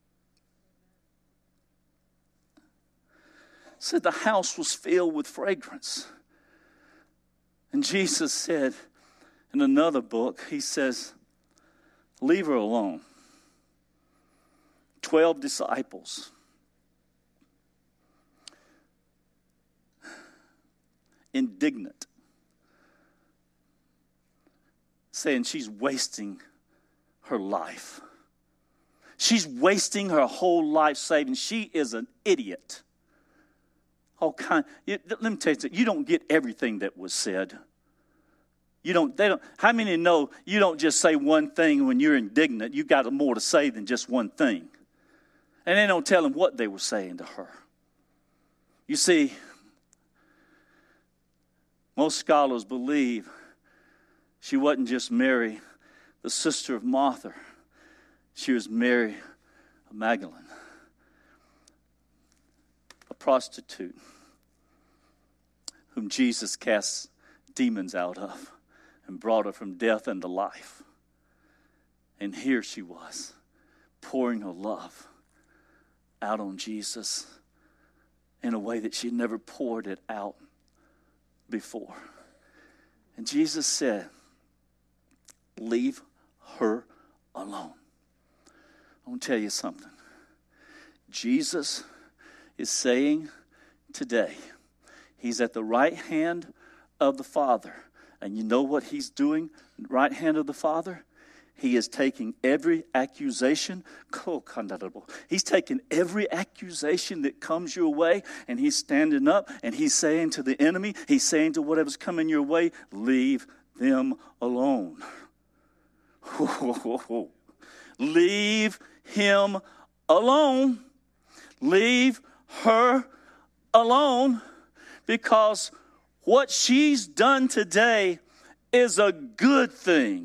Said the house was filled with fragrance. And Jesus said in another book, he says, leave her alone. 12 disciples. Indignant. Saying she's wasting her life. She's wasting her whole life saving. She is an idiot. Let me tell you something. You don't get everything that was said. How many know you don't just say one thing when you're indignant? You got more to say than just one thing. And they don't tell them what they were saying to her. You see, most scholars believe she wasn't just Mary, the sister of Martha. She was Mary of Magdalene, a prostitute whom Jesus cast demons out of and brought her from death into life. And here she was, pouring her love out on Jesus in a way that she never poured it out before. And Jesus said, leave her alone. I want to tell you something. Jesus is saying today, he's at the right hand of the Father. And you know what he's doing, right hand of the Father? He is taking every accusation. He's taking every accusation that comes your way, and he's standing up, and he's saying to the enemy, he's saying to whatever's coming your way, leave them alone. Leave him alone. Leave her alone, because what she's done today is a good thing.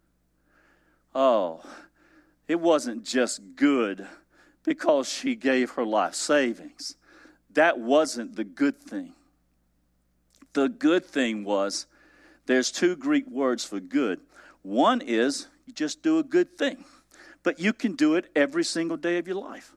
Oh, it wasn't just good because she gave her life savings. That wasn't the good thing. The good thing was, there's 2 Greek words for good. One is you just do a good thing. But you can do it every single day of your life.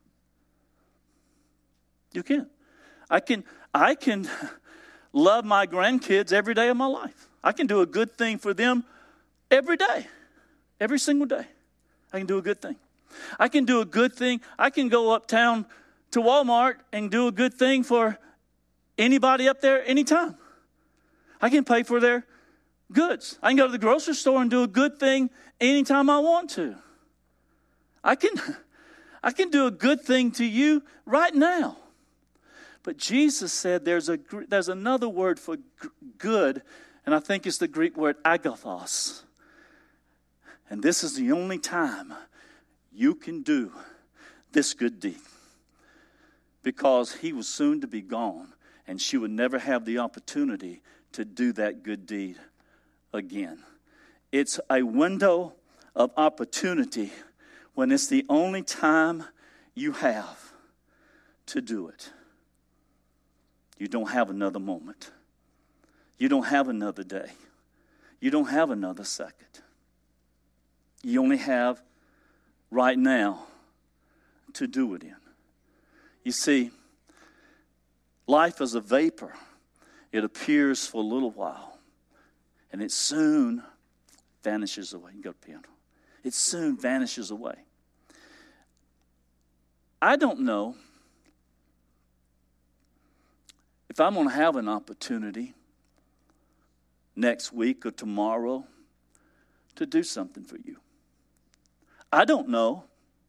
You can. I can love my grandkids every day of my life. I can do a good thing for them every day. Every single day. I can do a good thing. I can do a good thing. I can go uptown to Walmart and do a good thing for anybody up there anytime. I can pay for their goods. I can go to the grocery store and do a good thing anytime I want to. I can do a good thing to you right now. But Jesus said there's another word for good, and I think it's the Greek word agathos. And this is the only time you can do this good deed. Because he was soon to be gone, and she would never have the opportunity to do that good deed again. It's a window of opportunity when it's the only time you have to do it. You don't have another moment. You don't have another day. You don't have another second. You only have right now to do it in. You see, life is a vapor. It appears for a little while, and it soon vanishes away. You can go to the piano. It soon vanishes away. I don't know if I'm going to have an opportunity next week or tomorrow to do something for you. I don't know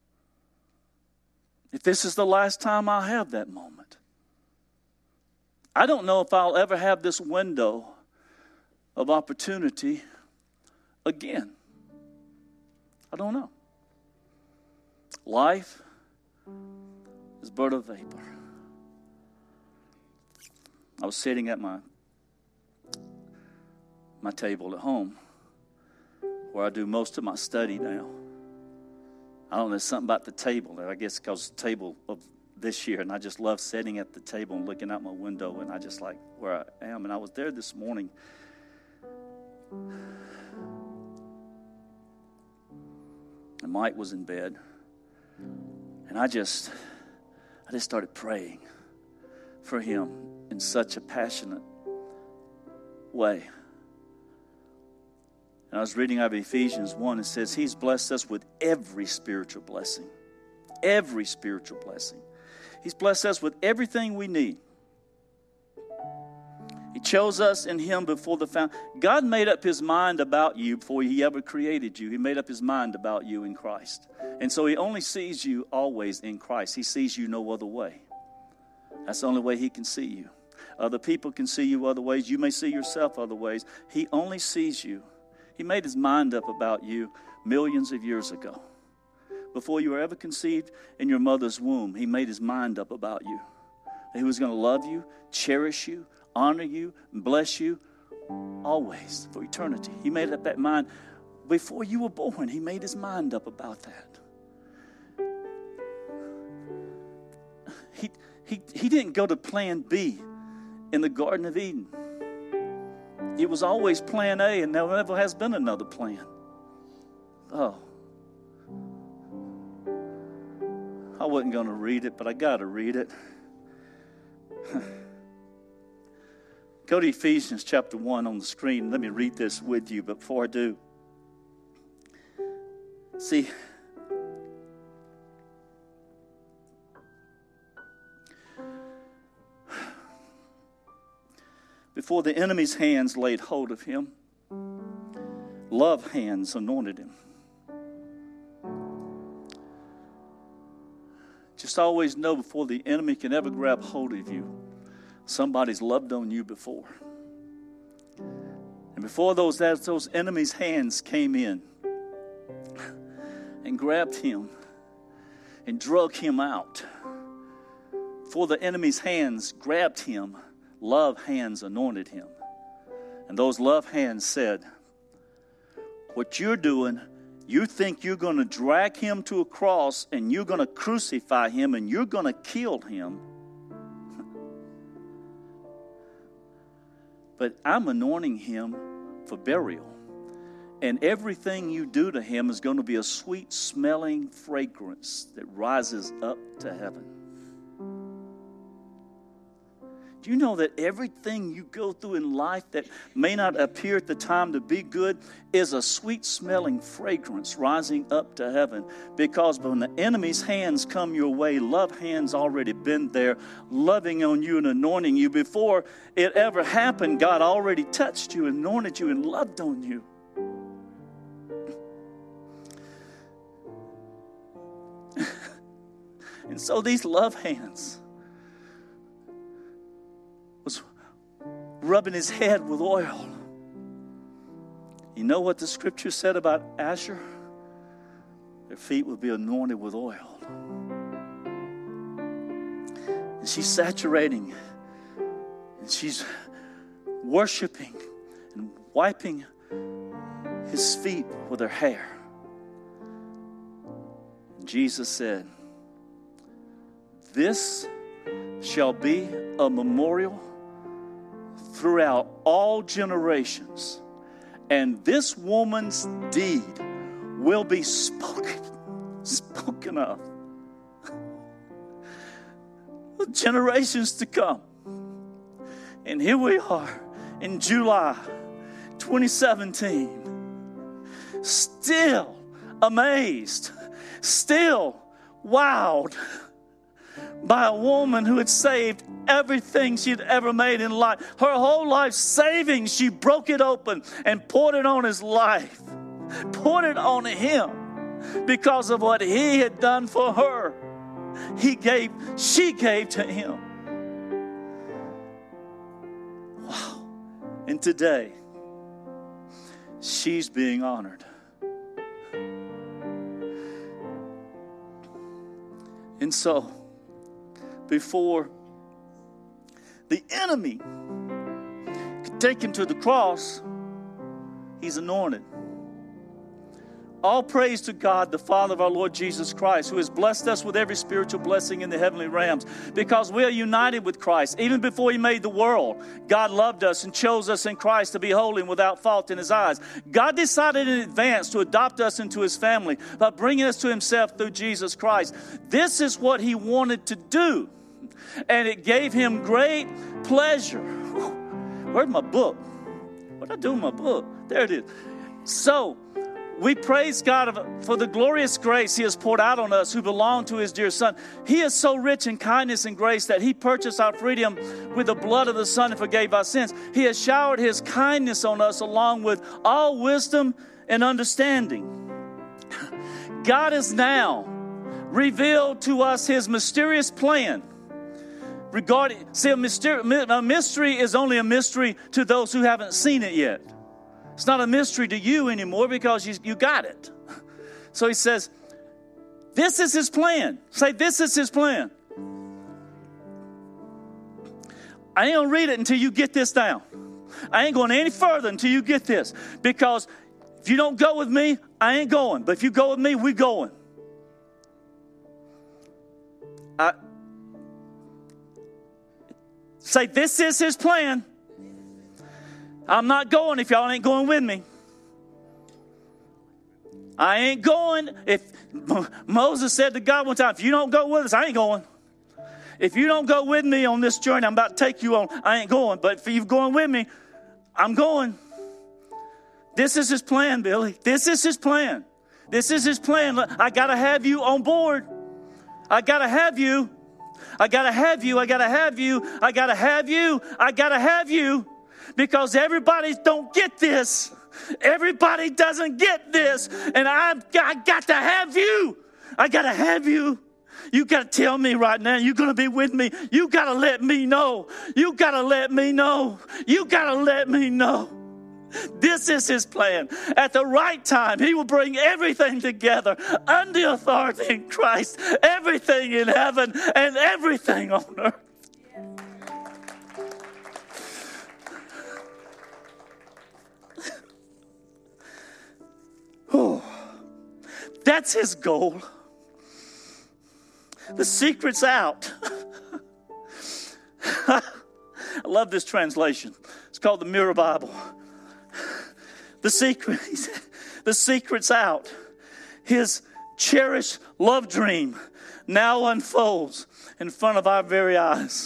if this is the last time I'll have that moment. I don't know if I'll ever have this window of opportunity again. I don't know. Life is but a vapor. I was sitting at my table at home where I do most of my study now. I don't know, there's something about the table. I guess because the table of this year, and I just love sitting at the table and looking out my window, and I just like where I am. And I was there this morning. And Mike was in bed. And I just started praying for him in such a passionate way. And I was reading out of Ephesians 1. It says, He's blessed us with every spiritual blessing. Every spiritual blessing. He's blessed us with everything we need. He chose us in Him before the foundation. God made up His mind about you before He ever created you. He made up His mind about you in Christ. And so He only sees you always in Christ. He sees you no other way. That's the only way He can see you. Other people can see you other ways. You may see yourself other ways. He only sees you. He made His mind up about you millions of years ago. Before you were ever conceived in your mother's womb, He made His mind up about you. That He was going to love you, cherish you, honor you, and bless you always for eternity. He made up that mind before you were born. He made His mind up about that. He didn't go to plan B in the Garden of Eden. It was always plan A, and there never has been another plan. Oh. I wasn't going to read it, but I got to read it. Go to Ephesians chapter 1 on the screen. Let me read this with you, but before I do. See, before the enemy's hands laid hold of him, love hands anointed him. Just always know before the enemy can ever grab hold of you, somebody's loved on you before. And before those enemy's hands came in and grabbed him and drug him out, before the enemy's hands grabbed him, love hands anointed him. And those love hands said, what you're doing, you think you're going to drag him to a cross and you're going to crucify him and you're going to kill him. But I'm anointing him for burial. And everything you do to him is going to be a sweet-smelling fragrance that rises up to heaven. Do you know that everything you go through in life that may not appear at the time to be good is a sweet-smelling fragrance rising up to heaven? Because when the enemy's hands come your way, love hands already been there, loving on you and anointing you. Before it ever happened, God already touched you, anointed you, and loved on you. And so these love hands was rubbing his head with oil. You know what the scripture said about Asher? Their feet would be anointed with oil. And she's saturating, and she's worshiping and wiping his feet with her hair. And Jesus said, "This shall be a memorial throughout all generations, and this woman's deed will be spoken of generations to come." And here we are in July 2017, still amazed, still wowed by a woman who had saved everything she'd ever made in life. Her whole life savings, she broke it open and poured it on his life. Poured it on him because of what he had done for her. She gave to him. Wow. And today, she's being honored. And so, before the enemy could take him to the cross, he's anointed. All praise to God, the Father of our Lord Jesus Christ, who has blessed us with every spiritual blessing in the heavenly realms, because we are united with Christ. Even before he made the world, God loved us and chose us in Christ to be holy and without fault in his eyes. God decided in advance to adopt us into his family by bringing us to himself through Jesus Christ. This is what he wanted to do, and it gave him great pleasure. Where's my book? What did I do with my book? There it is. So, we praise God for the glorious grace he has poured out on us who belong to his dear Son. He is so rich in kindness and grace that he purchased our freedom with the blood of the Son and forgave our sins. He has showered his kindness on us along with all wisdom and understanding. God has now revealed to us his mysterious plan regarding, see, a mystery is only a mystery to those who haven't seen it yet. It's not a mystery to you anymore because you got it. So he says, this is his plan. Say, this is his plan. I ain't going to read it until you get this down. I ain't going any further until you get this. Because if you don't go with me, I ain't going. But if you go with me, we going. Say, this is his plan. I'm not going if y'all ain't going with me. I ain't going. If Moses said to God one time, if you don't go with us, I ain't going. If you don't go with me on this journey I'm about to take you on, I ain't going. But if you're going with me, I'm going. This is his plan, Billy. This is his plan. This is his plan. I got to have you on board. I got to have you. I got to have you. I got to have you. I got to have you. I got to have you. Because everybody don't get this. Everybody doesn't get this. And I got to have you. I got to have you. You got to tell me right now you're going to be with me. You got to let me know. You got to let me know. You got to let me know. This is his plan. At the right time, he will bring everything together under authority in Christ. Everything in heaven and everything on earth. Oh, that's his goal. The secret's out. I love this translation. It's called the Mirror Bible. The secret, The secret's out. His cherished love dream now unfolds in front of our very eyes.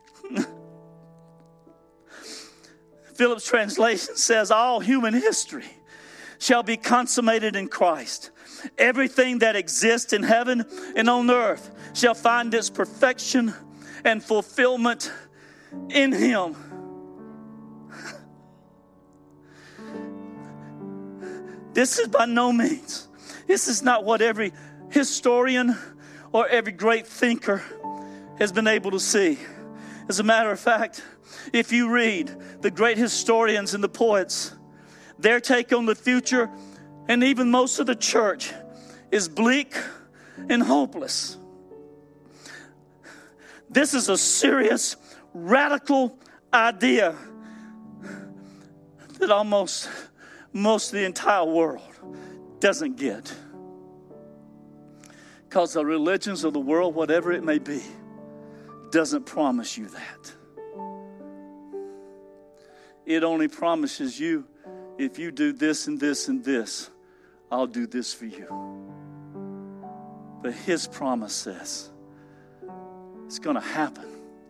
Phillips' translation says, all human history shall be consummated in Christ. Everything that exists in heaven and on earth shall find its perfection and fulfillment in Him. This is by no means, this is not what every historian or every great thinker has been able to see. As a matter of fact, if you read the great historians and the poets, their take on the future, and even most of the church, is bleak and hopeless. This is a serious, radical idea that almost most of the entire world doesn't get. Because the religions of the world, whatever it may be, doesn't promise you that. It only promises you, if you do this and this and this, I'll do this for you. But His promise says it's going to happen.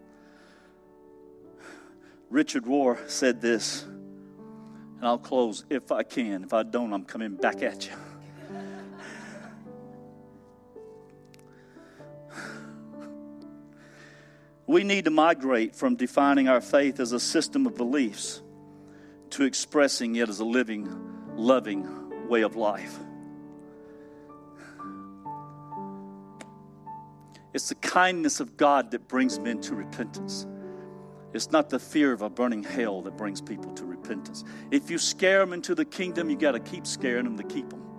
Richard Rohr said this, and I'll close if I can. If I don't, I'm coming back at you. We need to migrate from defining our faith as a system of beliefs to expressing it as a living, loving way of life. It's the kindness of God that brings men to repentance. It's not the fear of a burning hell that brings people to repentance. If you scare them into the kingdom, you got to keep scaring them to keep them.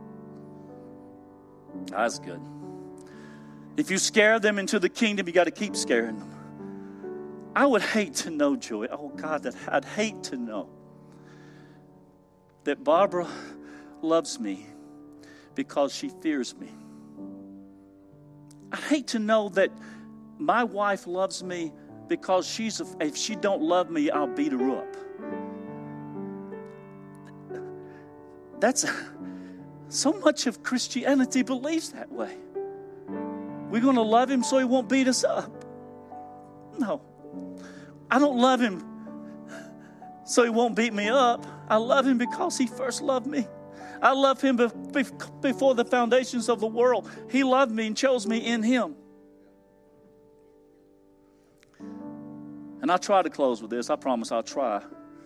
That's good. If you scare them into the kingdom, you got to keep scaring them. I would hate to know, Joey, oh God, that I'd hate to know that Barbara loves me because she fears me. I'd hate to know that my wife loves me because if she don't love me, I'll beat her up. That's so much of Christianity believes that way. We're going to love Him so He won't beat us up. No. I don't love Him so He won't beat me up. I love Him because He first loved me. I love Him before the foundations of the world. He loved me and chose me in Him. And I'll try to close with this. I promise I'll try.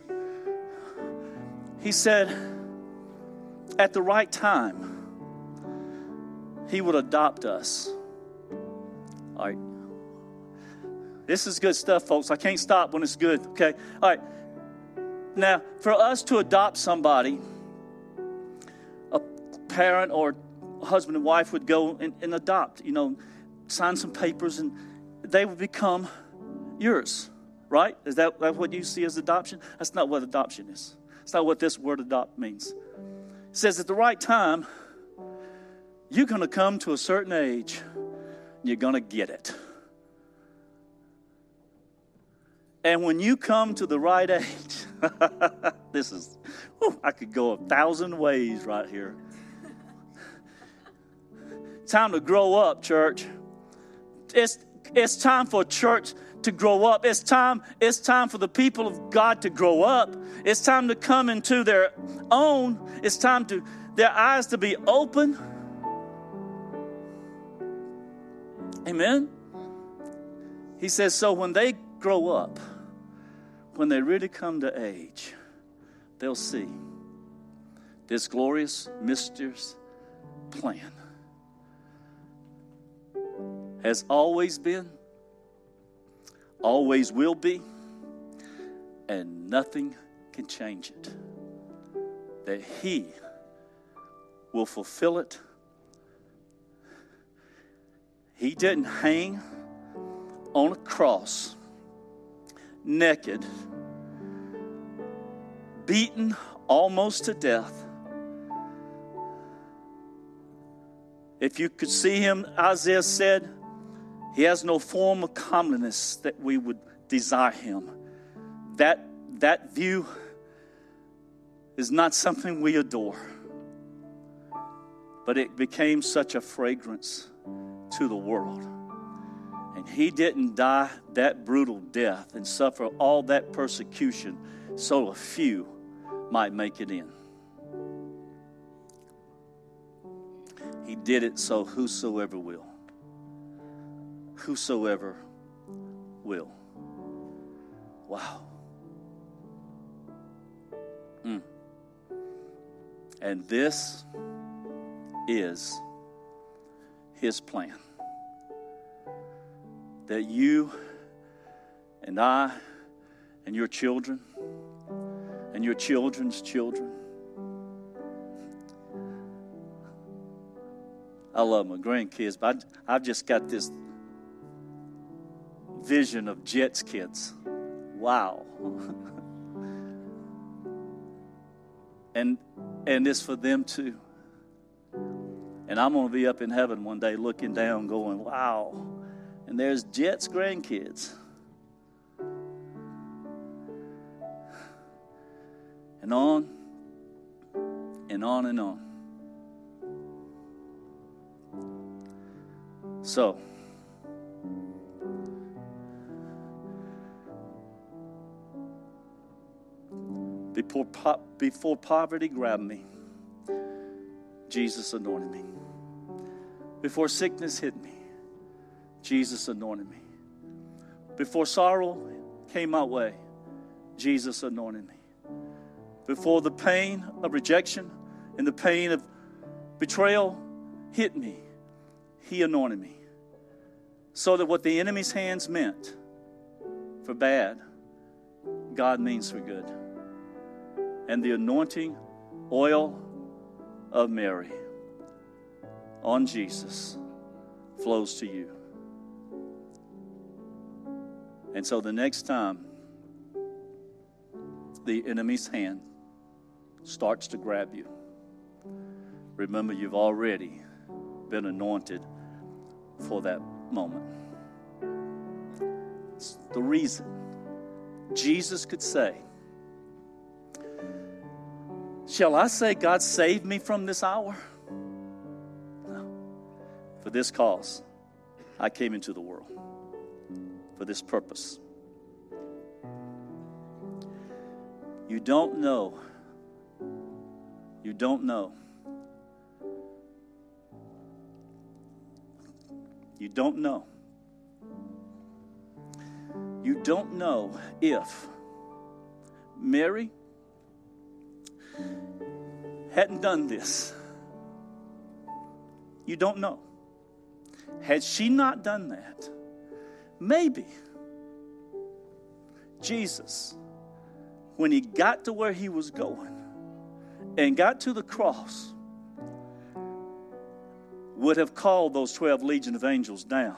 He said, at the right time, He would adopt us. All right. This is good stuff, folks. I can't stop when it's good, okay? All right. Now, for us to adopt somebody, a parent or husband and wife would go and adopt, sign some papers, and they would become yours, right? Is that what you see as adoption? That's not what adoption is. That's not what this word adopt means. It says at the right time, you're going to come to a certain age, and you're going to get it. And when you come to the right age, I could go 1,000 ways right here. Time to grow up, church. It's time for church to grow up. It's time for the people of God to grow up. It's time to come into their own. It's time to their eyes to be open. Amen. He says, so when they grow up, when they really come to age, they'll see this glorious, mysterious plan has always been, always will be, and nothing can change it. That He will fulfill it. He didn't hang on a cross naked, beaten almost to death. If you could see Him, Isaiah said, He has no form of comeliness that we would desire Him. That view is not something we adore. But it became such a fragrance to the world. And he didn't die that brutal death and suffer all that persecution so a few might make it in. He did it so whosoever will. Whosoever will. Wow. And this is his plan. That you and I and your children and your children's children. I love my grandkids, but I've just got this vision of Jet's kids. Wow. And it's for them too. And I'm going to be up in heaven one day looking down going, wow. And there's Jet's grandkids. And on and on and on. So, before poverty grabbed me, Jesus anointed me. Before sickness hit me, Jesus anointed me. Before sorrow came my way, Jesus anointed me. Before the pain of rejection and the pain of betrayal hit me, he anointed me. So that what the enemy's hands meant for bad, God means for good. And the anointing oil of Mary on Jesus flows to you. And so the next time the enemy's hand starts to grab you, remember you've already been anointed for that moment. It's the reason Jesus could say, shall I say God saved me from this hour? No. For this cause, I came into the world. For this purpose. You don't know. You don't know. You don't know. You don't know if Mary hadn't done this. You don't know. Had she not done that, maybe Jesus, when he got to where he was going and got to the cross, would have called those 12 legion of angels down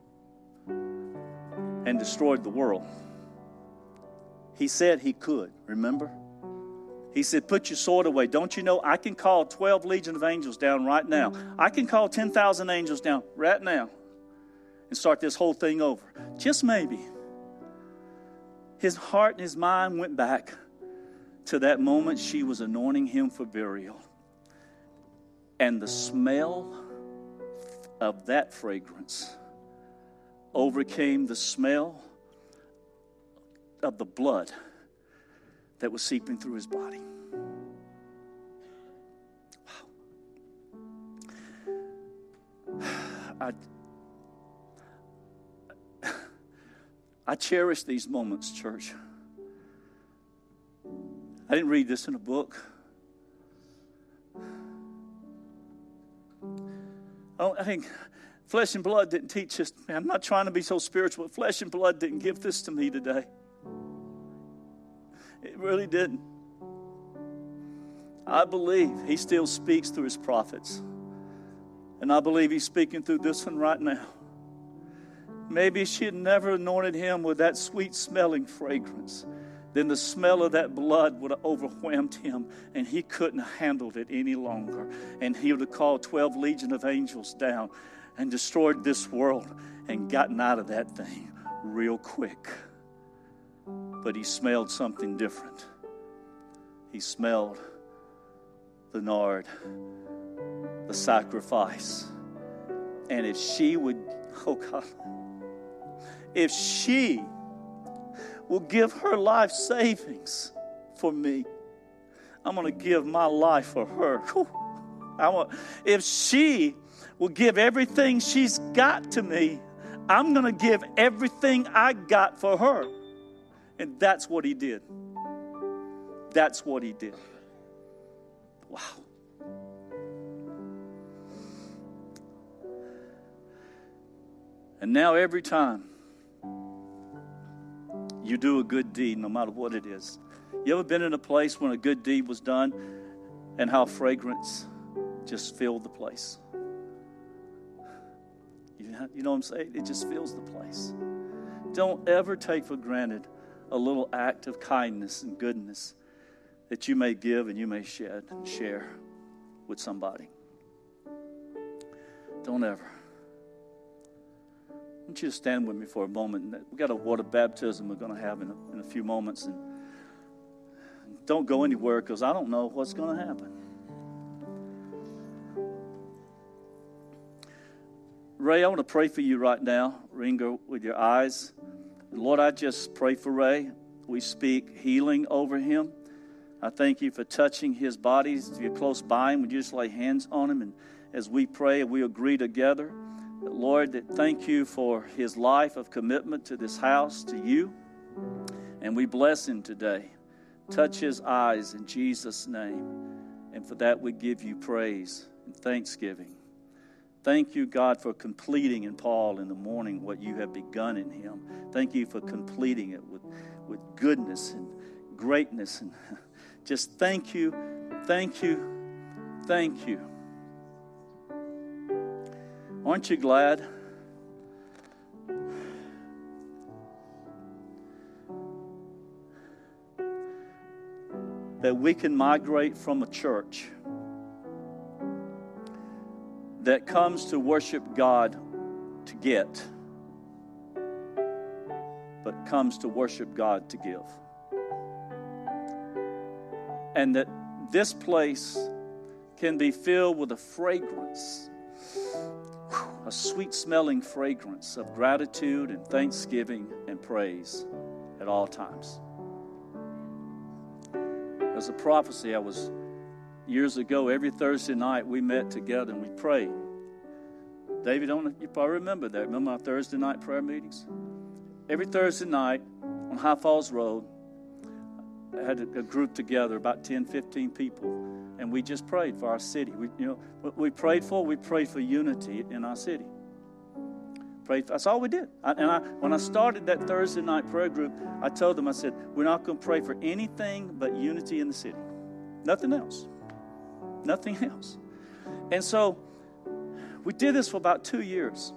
and destroyed the world. He said he could, remember? He said, put your sword away. Don't you know I can call 12 legion of angels down right now. I can call 10,000 angels down right now and start this whole thing over. Just maybe. His heart and his mind went back to that moment she was anointing him for burial. And the smell of that fragrance overcame the smell of the blood that was seeping through his body. Wow. I cherish these moments, church. I didn't read this in a book. I think flesh and blood didn't teach this. I'm not trying to be so spiritual, but flesh and blood didn't give this to me today. It really didn't. I believe he still speaks through his prophets. And I believe he's speaking through this one right now. Maybe she had never anointed him with that sweet-smelling fragrance. Then the smell of that blood would have overwhelmed him, and he couldn't have handled it any longer. And he would have called 12 legion of angels down and destroyed this world and gotten out of that thing real quick. But he smelled something different. He smelled the nard the sacrifice. And if she would, oh God, if she will give her life savings for me, I'm going to give my life for her. If she will give everything she's got to me, I'm going to give everything I got for her. And that's what he did. That's what he did. Wow. And now every time you do a good deed, no matter what it is. You ever been in a place when a good deed was done and how fragrance just filled the place? You know what I'm saying? It just fills the place. Don't ever take for granted a little act of kindness and goodness that you may give and you may shed and share with somebody. Don't ever. I want you to stand with me for a moment. We've got a water baptism we're going to have in a few moments. And don't go anywhere because I don't know what's going to happen. Ray, I want to pray for you right now. Ringo, with your eyes. Lord, I just pray for Ray. We speak healing over him. I thank you for touching his body. If you're close by him, would you just lay hands on him? And as we pray, we agree together. Lord, that thank you for his life of commitment to this house, to you. And we bless him today. Touch his eyes in Jesus' name. And for that we give you praise and thanksgiving. Thank you, God, for completing in Paul in the morning what you have begun in him. Thank you for completing it with goodness and greatness. And just thank you, thank you, thank you. Aren't you glad? That we can migrate from a church that comes to worship God to get, but comes to worship God to give. And that this place can be filled with a fragrance, a sweet-smelling fragrance of gratitude and thanksgiving and praise at all times. There's a prophecy years ago, every Thursday night we met together and we prayed. David, you probably remember that. Remember our Thursday night prayer meetings? Every Thursday night on High Falls Road, I had a group together, about 10, 15 people, and we just prayed for our city. We prayed for unity in our city. That's all we did. When I started that Thursday night prayer group, I told them, I said, we're not going to pray for anything but unity in the city. Nothing else. Nothing else. And so we did this for about 2 years.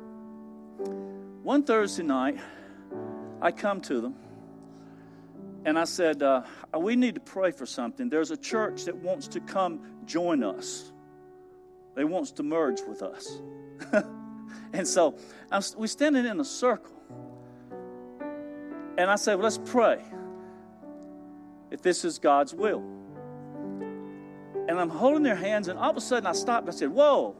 One Thursday night, I come to them, and I said, we need to pray for something. There's a church that wants to come join us. They wants to merge with us. And so we're standing in a circle. And I said, well, let's pray if this is God's will. And I'm holding their hands, and all of a sudden I stopped. I said, whoa.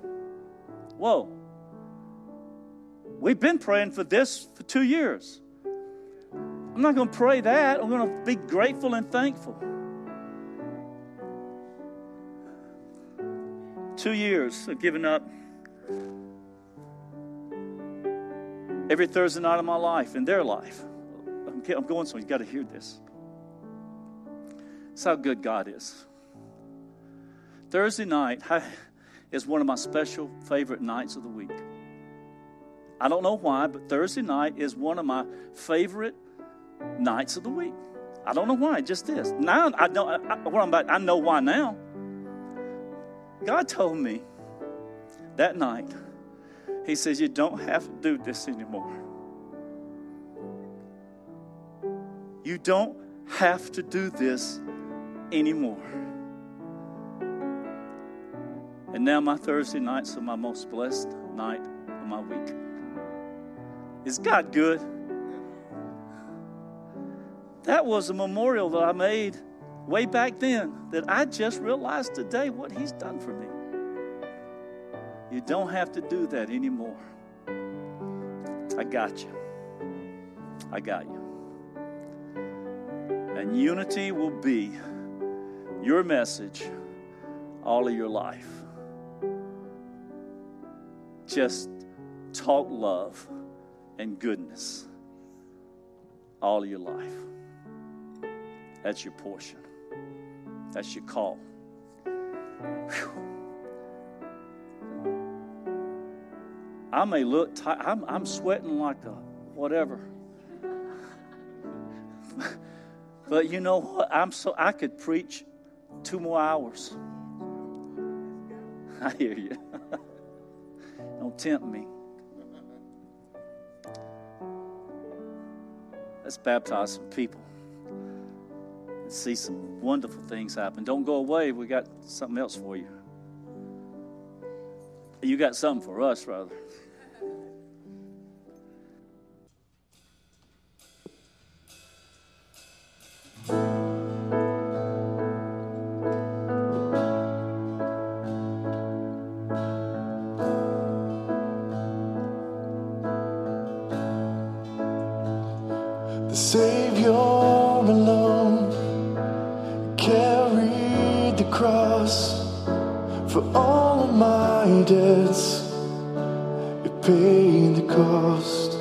We've been praying for this for 2 years. I'm not going to pray that. I'm going to be grateful and thankful. 2 years of giving up every Thursday night of my life, in their life. I'm going somewhere. You've got to hear this. That's how good God is. Thursday night is one of my special favorite nights of the week. I don't know why, but Thursday night is one of my favorite nights of the week. I don't know why, it just is. Now, I know why now. God told me that night, He says, you don't have to do this anymore. You don't have to do this anymore. And now my Thursday nights are my most blessed night of my week. Is God good? That was a memorial that I made way back then that I just realized today what He's done for me. You don't have to do that anymore. I got you. I got you. And unity will be your message all of your life. Just talk love and goodness all of your life. That's your portion. That's your call. Whew. I may look tired. I'm sweating like a whatever. But you know what? I could preach 2 more hours. I hear you. Don't tempt me. Let's baptize some people and see some wonderful things happen. Don't go away. We got something else for you. You got something for us, rather. The Savior alone carried the cross for all of my debts. It paid the cost.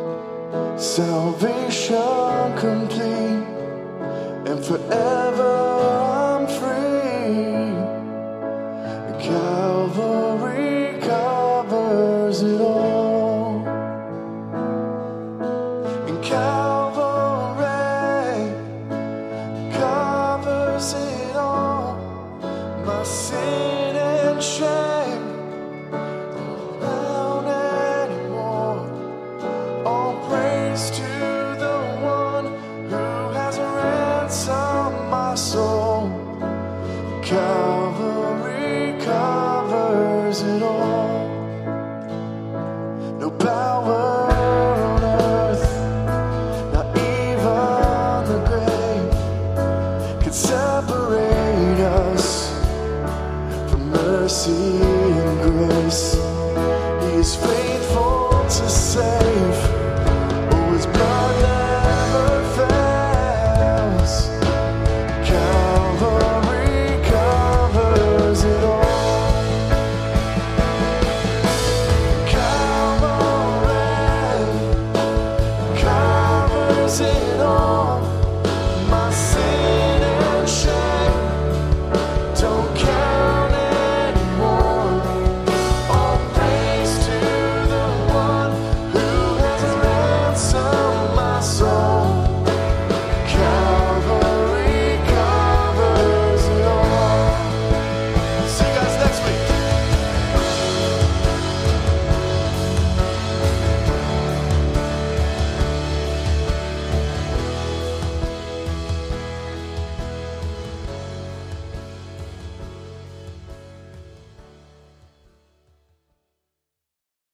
Salvation complete, and forever I'm free. Calvary covers it all. And Calvary covers it all. My sin and shame not found anymore. All praise to the one who has ransomed my soul. Calvary covers it all. No power on earth, not even the grave, can separate us from mercy